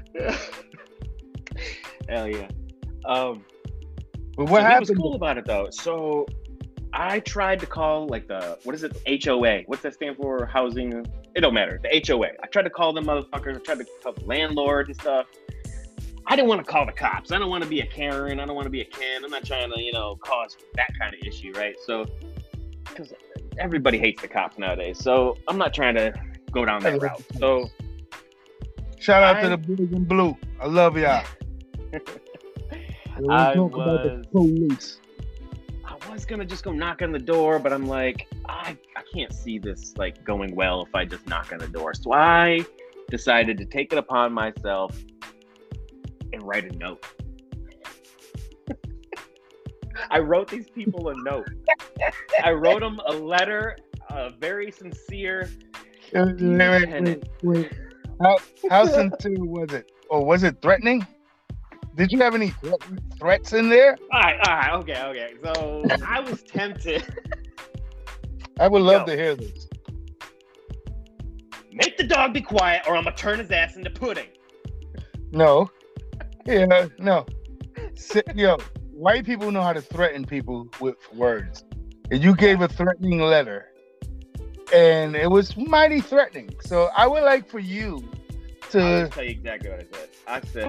S2: Hell yeah. Um,
S1: But
S2: so
S1: what
S2: he
S1: happened?
S2: was cool about it though. So I tried to call like the what is it? H O A. What's that stand for? Housing? It don't matter. The H O A. I tried to call them motherfuckers. I tried to call the landlord and stuff. I didn't want to call the cops. I don't want to be a Karen. I don't want to be a Ken. I'm not trying to, you know, cause that kind of issue, right? So, because everybody hates the cops nowadays. So I'm not trying to go down that route. So
S1: Shout out
S2: I-
S1: to the boys in blue. I love y'all.
S3: Let's
S2: I
S3: talk about the
S2: was-
S3: police.
S2: I was gonna just go knock on the door, but I'm like, I, I can't see this like going well if I just knock on the door. So I decided to take it upon myself and write a note. I wrote these people a note. I wrote them a letter, a very sincere.
S1: Wait, wait, wait, wait. How, how sincere was it? Or was it threatening? Did you have any thre- threats in there?
S2: All right, all right, okay, okay. So I was tempted.
S1: I would love
S2: Yo.
S1: to hear this.
S2: Make the dog be quiet, or I'm gonna turn his ass into pudding.
S1: No. Yeah, no. Si- Yo, white people know how to threaten people with words. And you gave a threatening letter. And it was mighty threatening. So I would like for you
S2: I'll
S1: to.
S2: tell you exactly what I said. I said.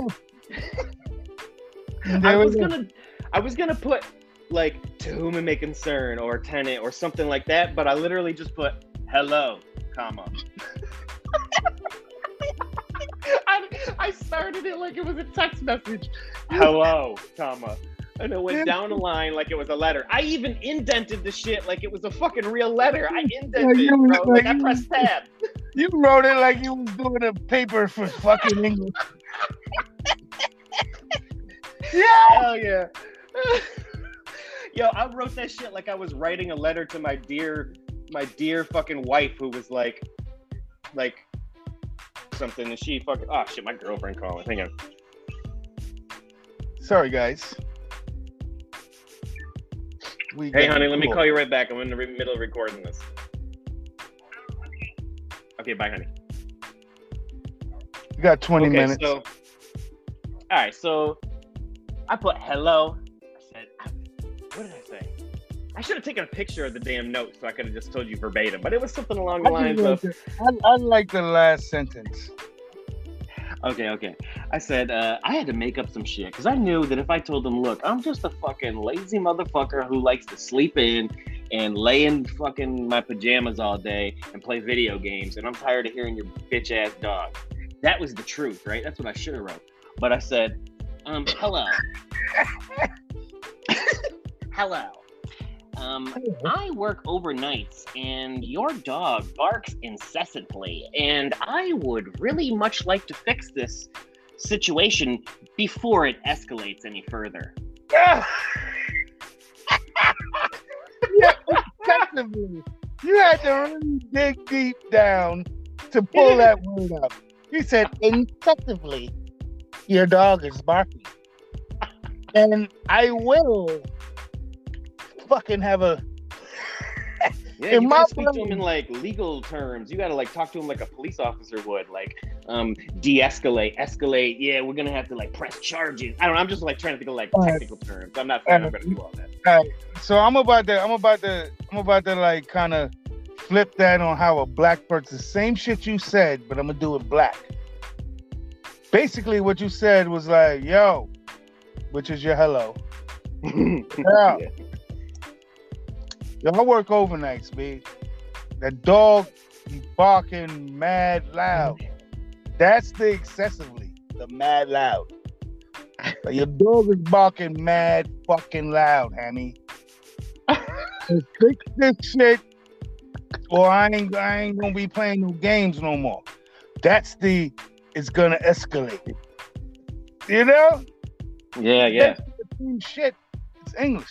S1: There
S2: I
S1: we
S2: was
S1: go.
S2: gonna, I was gonna put like to whom it may concern or tenant or something like that, but I literally just put hello, comma. I, I started it like it was a text message, hello, comma, and it went down the line like it was a letter. I even indented the shit like it was a fucking real letter. I indented
S1: you-
S2: it, bro. Like I
S1: like you-
S2: pressed tab.
S1: You wrote it like you was doing a paper for fucking English. Yeah.
S2: Hell yeah. Yo, I wrote that shit like I was writing a letter to my dear, my dear fucking wife who was like, like something, and she fucking, oh shit, my girlfriend calling. Hang on.
S1: Sorry, guys. We
S2: Hey,
S1: got-
S2: honey, let me call you right back. I'm in the re- middle of recording this. Okay, bye, honey.
S1: You got twenty
S2: Okay,
S1: minutes.
S2: so, all right, so I put hello. I said, what did I say? I should have taken a picture of the damn note so I could have just told you verbatim, but it was something along the
S1: I,
S2: lines
S1: just
S2: of,
S1: like the, I, I like the last sentence.
S2: okay, okay. I said, uh, I had to make up some shit because I knew that if I told them, look, I'm just a fucking lazy motherfucker who likes to sleep in and lay in fucking my pajamas all day and play video games, and I'm tired of hearing your bitch ass dog. That was the truth, right? That's what I should have wrote. But I said, um, hello. Hello. Um, I work overnights and your dog barks incessantly, and I would really much like to fix this situation before it escalates any further.
S1: Yeah. Intuitively. You had to really dig deep down to pull that word out. He said, intuitively, your dog is barking. And I will fucking have a...
S2: Yeah,
S1: in
S2: you
S1: my
S2: gotta speak to
S1: brain-
S2: him in like legal terms. You gotta like talk to him like a police officer would, like um de-escalate, escalate. Yeah, we're gonna have to like press charges. I don't know. I'm just like trying to think of like
S1: All right.
S2: technical terms. I'm not saying
S1: All
S2: I'm
S1: right.
S2: gonna do all that.
S1: All right. So I'm about to, I'm about to, I'm about to like kind of flip that on how a black person, same shit you said, but I'm gonna do it black. Basically, what you said was like, yo, which is your hello. Yeah. Yo, I work overnights, B. That dog be barking mad loud. That's the excessively, the mad loud. Like, your dog is barking mad fucking loud, Hammy. So fix this shit, or I ain't, I ain't gonna be playing no games no more. That's the, it's gonna escalate. You know?
S2: Yeah, yeah.
S1: That's the same shit. It's English.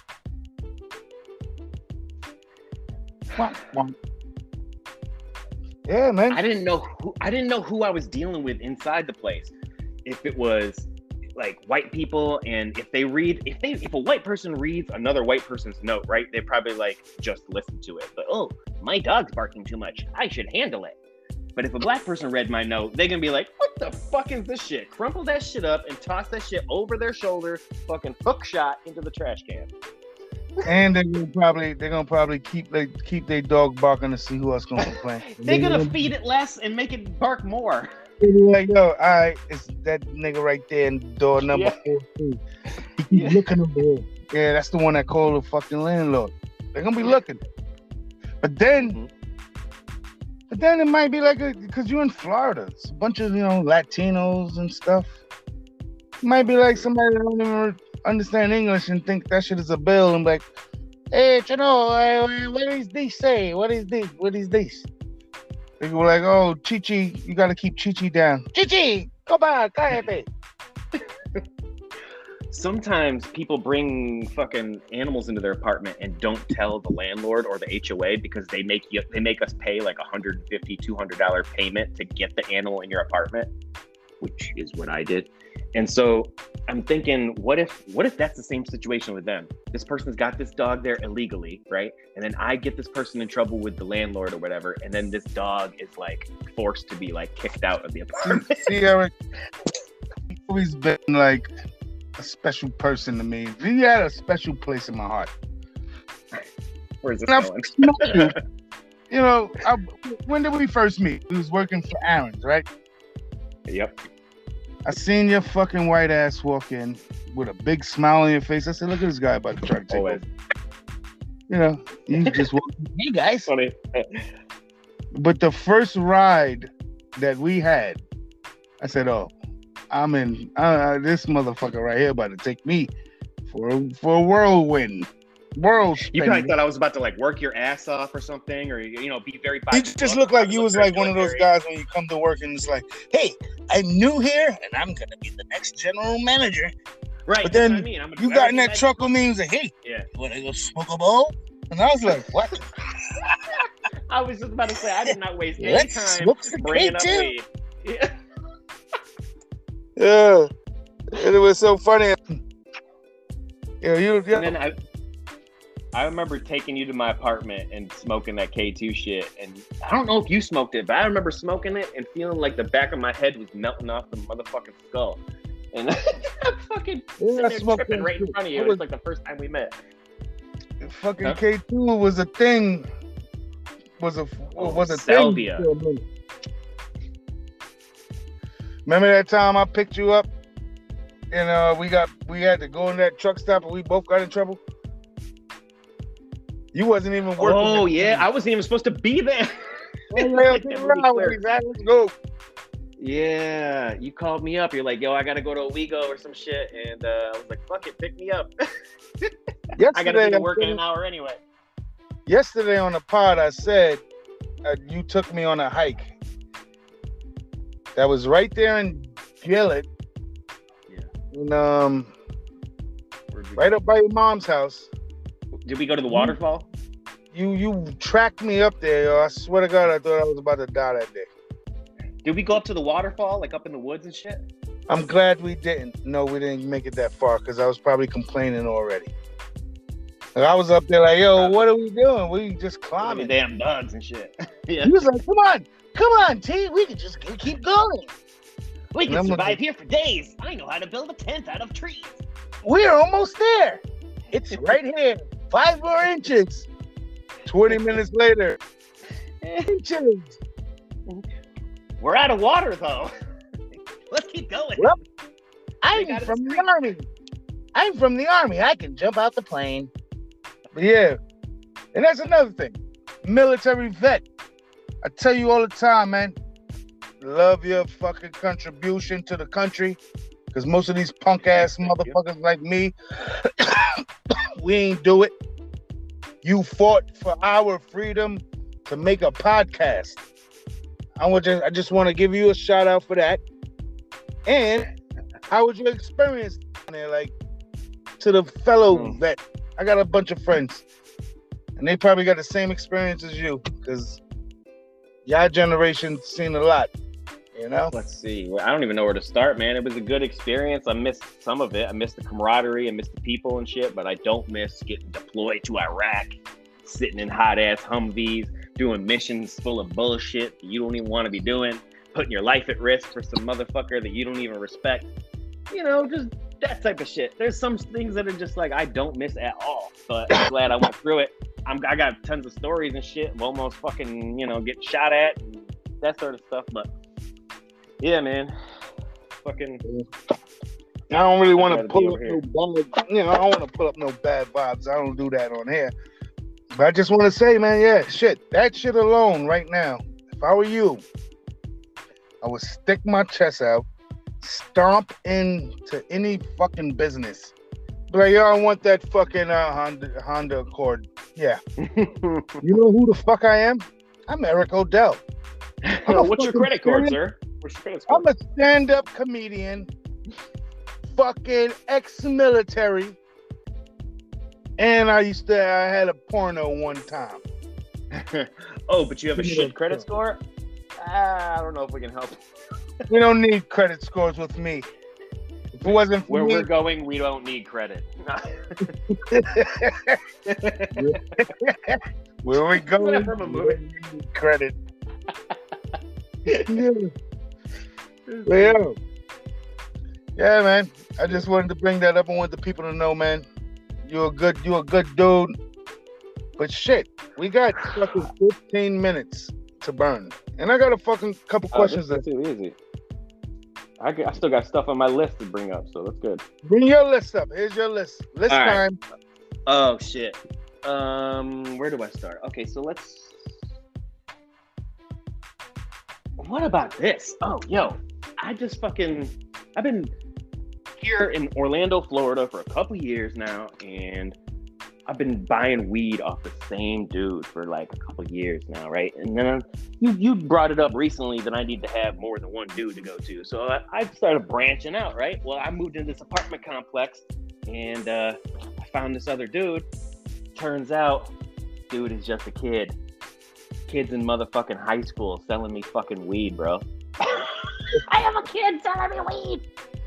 S1: Yeah, man.
S2: I didn't know who I didn't know who I was dealing with inside the place. If it was like white people, and if they read, if they, if a white person reads another white person's note, right? They probably like just listen to it. But oh, my dog's barking too much. I should handle it. But if a black person read my note, they're gonna be like, "What the fuck is this shit?" Crumple that shit up and toss that shit over their shoulder, fucking hook shot into the trash can.
S1: And they're gonna probably they're gonna probably keep they keep their dog barking to see who else gonna complain.
S2: They're gonna feed it less and make it bark more.
S1: They're like, yo, all right, it's that nigga right there in door number
S2: Yeah.
S1: fourteen. He keeps
S2: Yeah.
S1: looking over here. Yeah, that's the one that called the fucking landlord. They're gonna be looking. But then,
S2: Mhm.
S1: but then it might be like a because you're in Florida, it's a bunch of you know Latinos and stuff. It might be like somebody that don't even understand English and think that shit is a bill and be like, hey, you know, uh, what is this say? What is this? What is this? They go like, oh, Chichi, you gotta keep Chichi down. Chichi, go back, cállate.
S2: Sometimes people bring fucking animals into their apartment and don't tell the landlord or the H O A because they make you they make us pay like a hundred fifty, two hundred dollar payment to get the animal in your apartment, which is what I did. And so I'm thinking, what if what if that's the same situation with them? This person's got this dog there illegally, right? And then I get this person in trouble with the landlord or whatever, and then this dog is like forced to be like kicked out of the apartment.
S1: See, Eric, he's always been like a special person to me. He had a special place in my heart.
S2: Where's this
S1: And I've
S2: going?
S1: met you. You know, I, when did we first meet? We was working for Aaron's, right?
S2: Yep.
S1: I seen your fucking white ass walk in with a big smile on your face. I said, look at this guy about to try to take
S2: Always.
S1: over. You know, you just walk, hey guys.
S2: Funny.
S1: But the first ride that we had, I said, oh, I'm in, uh, this motherfucker right here about to take me for a, for a whirlwind. World
S2: You probably
S1: spin.
S2: thought I was about to like work your ass off or something, or you know, be very.
S1: You just look like you was like one of those guys when you come to work and it's like, hey, I'm new here and I'm gonna be the next general manager.
S2: Right.
S1: But
S2: that's
S1: then
S2: what I mean. I'm a
S1: you
S2: very
S1: got in that
S2: good-
S1: truck with me and was like, hey,
S2: Yeah.
S1: you wanna go smoke a bowl? And I was like, what?
S2: I was just about to say I did not waste any
S1: Let's
S2: time
S1: smoke some
S2: bringing up
S1: K two.
S2: weed. Yeah.
S1: Yeah. And it was so funny. Yeah, you
S2: And
S1: yeah.
S2: then I, I remember taking you to my apartment and smoking that K two shit. And I don't know if you smoked it, but I remember smoking it and feeling like the back of my head was melting off the motherfucking skull. And I'm fucking
S1: Yeah,
S2: sitting
S1: I
S2: there
S1: smoked
S2: tripping
S1: that
S2: right in
S1: shit.
S2: front of you.
S1: I
S2: It
S1: was-
S2: was like the first time we met.
S1: Fucking
S2: Huh?
S1: K two was a thing. Was a
S2: Oh,
S1: was a
S2: salvia.
S1: thing. for a minute. Remember that time I picked you up, and uh, we got we had to go in that truck stop, and we both got in trouble. You wasn't even working.
S2: Oh
S1: that
S2: yeah,
S1: time.
S2: I wasn't even supposed to be there.
S1: Oh, yeah,
S2: Like,
S1: get
S2: that would be
S1: around
S2: clear.
S1: with me, man. Let's go.
S2: Yeah, you called me up. You're like, yo, I gotta go to Owego or some shit, and uh, I was like, fuck it, pick me up.
S1: Yesterday,
S2: I gotta be to
S1: I'm
S2: work in
S1: saying-
S2: an hour anyway.
S1: yesterday on the pod, I said uh, you took me on a hike. That was right there in Gillett.
S2: Yeah.
S1: And um,
S2: Where'd we
S1: right
S2: go?
S1: up by your mom's house.
S2: Did we go to the waterfall?
S1: You you tracked me up there, yo. I swear to God, I thought I was about to die that day.
S2: Did we go up to the waterfall, like up in the woods and shit?
S1: I'm glad we didn't. No, we didn't make it that far because I was probably complaining already. Like, I was up there like, yo, what are we doing? We just climbing.
S2: Damn bugs and shit. Yeah.
S1: He was like, come on, come on, T. We can just keep going.
S2: We can
S1: And I'm
S2: survive
S1: looking-
S2: here for days. I know how to build a tent out of trees.
S1: We're almost there. It's right here. Five more inches. twenty minutes later. Inches.
S2: We're out of water, though. Let's keep going.
S1: Well,
S2: We
S1: I'm
S2: got it
S1: from the
S2: straight.
S1: army. I'm from the army. I can jump out the plane. But yeah. And that's another thing. Military vet. I tell you all the time, man. Love your fucking contribution to the country. Because most of these punk ass
S2: Thank you.
S1: motherfuckers like me, we ain't do it. You fought for our freedom to make a podcast. I want just I just want to give you a shout out for that. And how was your experience down there? Like, to the fellow
S2: Mm.
S1: vet. I got a bunch of friends. And they probably got the same experience as you. Because your generation's seen a lot. You know?
S2: Let's see. Well, I don't even know where to start, man. It was a good experience. I missed some of it. I missed the camaraderie. I missed the people and shit. But I don't miss getting deployed to Iraq, sitting in hot ass Humvees, doing missions full of bullshit that you don't even want to be doing, putting your life at risk for some motherfucker that you don't even respect. You know, just that type of shit. There's some things that are just like I don't miss at all. But I'm glad I went through it. I'm, I got tons of stories and shit of almost fucking, you know, getting shot at and that sort of stuff. But yeah, man. Fucking.
S1: I don't really want
S2: Gotta
S1: to
S2: be
S1: pull up
S2: over
S1: no bad, you know, I don't want to pull up no bad vibes. I don't do that on here. But I just want to say, man, yeah, shit, that shit alone right now. If I were you, I would stick my chest out, stomp into any fucking business. Be like, yo, I want that fucking uh, Honda Honda Accord. Yeah. You know who the fuck I am? I'm Eric Odell. I'm a
S2: What's your
S1: fucking
S2: credit card,
S1: stand-
S2: sir? What's your credit score?
S1: I'm a stand-up comedian, fucking ex-military, and I used to. I had a porno one time.
S2: Oh, but you have a
S1: Give me
S2: shit
S1: that
S2: credit
S1: score.
S2: score? Ah, I don't know if we can help.
S1: We don't need credit scores with me. If it wasn't for
S2: Where
S1: me,
S2: we're going, we don't need credit.
S1: where we going?
S2: From a
S1: we
S2: movie.
S1: don't need credit. Yeah. But yeah. Yeah, man. I just wanted to bring that up. I want the people to know, man. You're a good, you're a good dude. But shit, we got fucking fifteen minutes to burn, and I got a fucking couple
S2: Oh,
S1: questions.
S2: this
S1: That
S2: is too easy. I, got- I still got stuff on my list to bring up, so that's good.
S1: bring your list up. Here's your list. List
S2: All right.
S1: time.
S2: Oh shit. Um, where do I start? Okay, so let's. What about this? Oh, yo, I just fucking. I've been here in Orlando, Florida, for a couple years now, and I've been buying weed off the same dude for like a couple years now, right? And then you you brought it up recently that I need to have more than one dude to go to, so I, I started branching out, right? Well, I moved into this apartment complex, and uh, I found this other dude. Turns out, dude is just a kid. Kid's in motherfucking high school selling me fucking weed, bro. I have a kid selling me weed.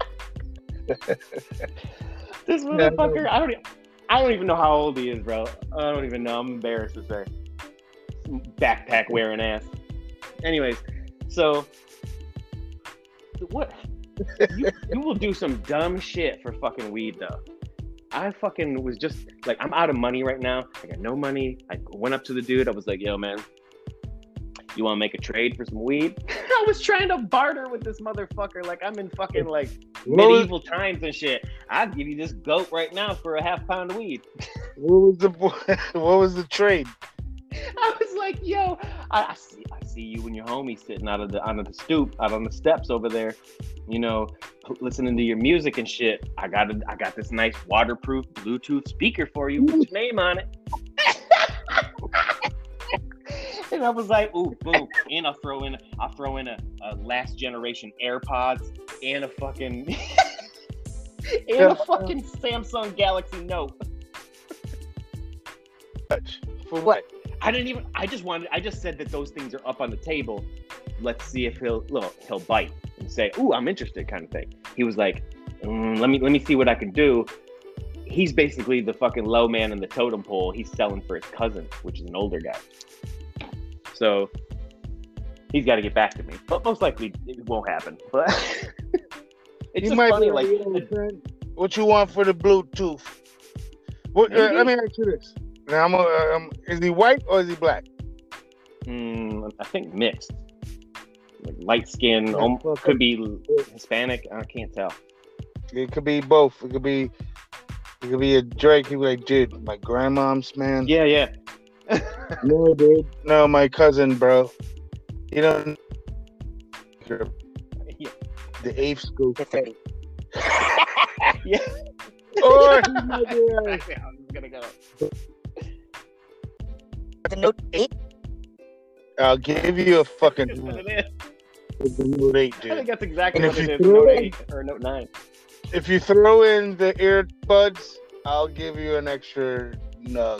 S2: This motherfucker, I don't, e- I don't even know how old he is, bro. I don't even know. I'm embarrassed to say. Backpack wearing ass. Anyways, so what? You, you will do some dumb shit for fucking weed, though. I fucking was just like, I'm out of money right now. I got no money. I went up to the dude. I was like, yo, man, you want to make a trade for some weed? I was trying to barter with this motherfucker. Like, I'm in fucking like
S1: What was,
S2: medieval times and shit. I'd give you this goat right now for a half pound of weed.
S1: what was the what was the trade?
S2: I was like, yo, I, I see, I see you and your homie sitting out of the out of the stoop, out on the steps over there, you know, listening to your music and shit. I got a, I got this nice waterproof Bluetooth speaker for you with your name on it. And I was like, ooh, boom, and I'll throw in, I'll throw in a, a last generation AirPods and a fucking, and a fucking Samsung Galaxy Note.
S1: Much
S3: For what?
S2: I didn't even. I just wanted. I just said that those things are up on the table. Let's see if he'll look. He'll bite and say, "Ooh, I'm interested," kind of thing. He was like, mm, "Let me let me see what I can do." He's basically the fucking low man in the totem pole. He's selling for his cousin, which is an older guy. So he's got to get back to me. But most likely it won't happen. But it's
S1: You
S2: just
S1: might
S2: funny.
S1: be
S2: Like,
S1: like, "Yo, friend, what you want for the Bluetooth?" What, uh,
S2: Maybe.
S1: let me ask you this. Now, I'm, uh, um, is he white or is he black?
S2: mm, I think mixed. Like light skin,
S1: Yeah,
S2: um,
S1: fuck
S2: could
S1: it.
S2: be Hispanic. I can't tell.
S1: It could be both. It could be, it could be a Drake. He'd be like, "Dude, my grandmom's man."
S2: Yeah, yeah.
S1: No, dude. No, my cousin, bro. You don't.
S2: Yeah.
S1: The eighth school.
S3: thirty.
S2: Yeah.
S1: Or he might be like,
S2: Yeah, I'm gonna go.
S3: The Note eight.
S1: I'll give you a fucking
S2: That's what it is.
S1: with the Note eight,
S2: I think
S1: dude.
S2: that's exactly
S1: And
S2: what
S1: if
S2: it
S1: you
S2: is.
S1: throw
S2: Note
S1: it-
S2: eight or Note nine.
S1: If you throw in the earbuds, I'll give you an extra nug.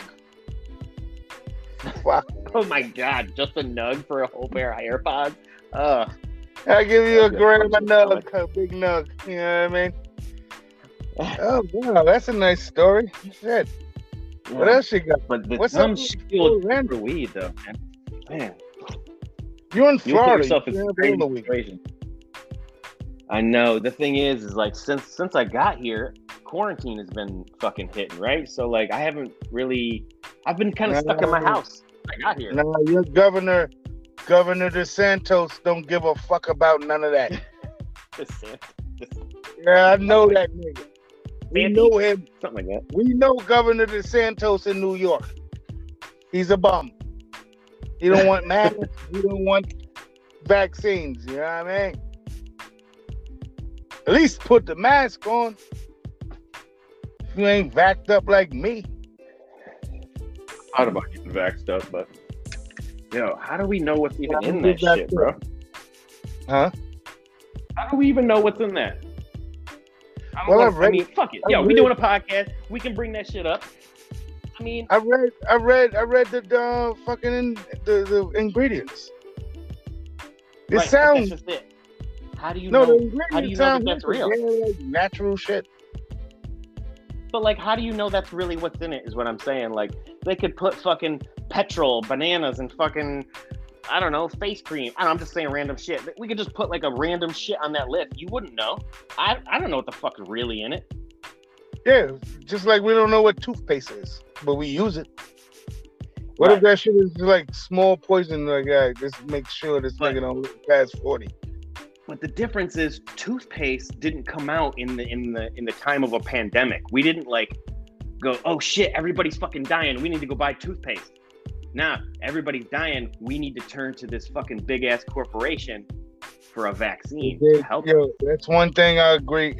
S1: Fuck.
S2: Oh my god, just a nug for a whole pair of AirPods. Ugh.
S1: I'll give you a
S2: That's
S1: grandma
S2: good.
S1: nug, a big nug. You know what I mean? Oh, wow, that's a nice story. Shit. What else you got?
S2: But the
S1: What's
S2: dumb
S1: up?
S2: shit
S1: Oh,
S2: with
S1: man.
S2: for weed though, man. Man,
S1: You're in
S2: you'll put
S1: Florida.
S2: yourself
S1: You
S2: in
S1: can't
S2: some
S1: have all
S2: crazy
S1: the weed.
S2: situation. I know. The thing is, is like since since I got here, quarantine has been fucking hitting, right? So like I haven't really, I've been kind of stuck in my
S1: No.
S2: house when I got here.
S1: No, your governor, Governor DeSantos, don't give a fuck about none of that.
S2: This- this-
S1: Yeah, I know that nigga. We
S2: Sandy?
S1: know him.
S2: Something like that.
S1: We know Governor DeSantos in New York. He's a bum. He don't want masks. He don't want vaccines. You know what I mean? At least put the mask on. If you ain't vaxxed up like me.
S2: Thought about getting vaxxed up, but yo, how do we know what's even
S1: Yeah,
S2: in
S1: get
S2: that
S1: vaxxed
S2: shit, bro?
S1: Huh?
S2: How do we even know what's in that? I don't
S1: Well,
S2: know.
S1: I've read-
S2: I mean, fuck it.
S1: I've
S2: Yo, we
S1: read-
S2: doing a podcast. We can bring that shit up. I mean,
S1: I read I read I read the uh, fucking in, the, the ingredients. It
S2: right, but
S1: sounds
S2: that's just it. How do you
S1: no, the
S2: know?
S1: ingredients
S2: How do you know
S1: sound
S2: that that's
S1: like
S2: real?
S1: real, like natural shit.
S2: But like, how do you know that's really what's in it? Is what I'm saying. Like, they could put fucking petrol, bananas, and fucking, I don't know, face cream. I don't know, I'm just saying random shit. We could just put like a random shit on that list. You wouldn't know. I I don't know what the fuck is really in it.
S1: Yeah, just like we don't know what toothpaste is, but we use it. What
S2: Right.
S1: if that shit is like small poison? Like, yeah, just make sure this
S2: Right.
S1: nigga don't live past forty.
S2: But the difference is toothpaste didn't come out in the in the in the time of a pandemic. We didn't like go, oh shit, everybody's fucking dying. We need to go buy toothpaste. Nah, everybody's dying. We need to turn to this fucking big ass corporation for a vaccine to help.
S1: Yo, that's one thing I agree.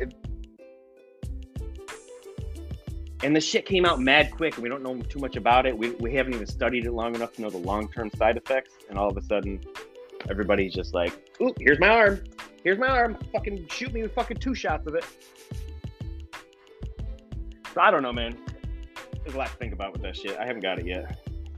S2: And the shit came out mad quick, and we don't know too much about it. We we haven't even studied it long enough to know the long term side effects. And all of a sudden, everybody's just like, "Ooh, here's my arm. Here's my arm. Fucking shoot me with fucking two shots of it." So I don't know, man. There's a lot to think about with that shit. I haven't got it yet.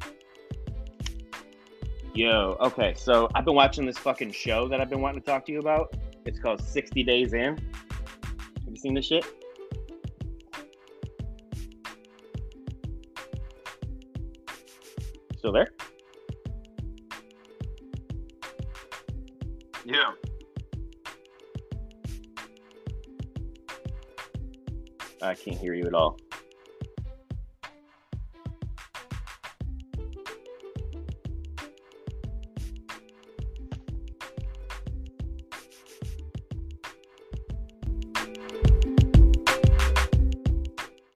S2: Yo, okay, so I've been watching this fucking show that I've been wanting to talk to you about. It's called sixty days in. Have you seen this shit? Still there? Yeah. I can't hear you at all.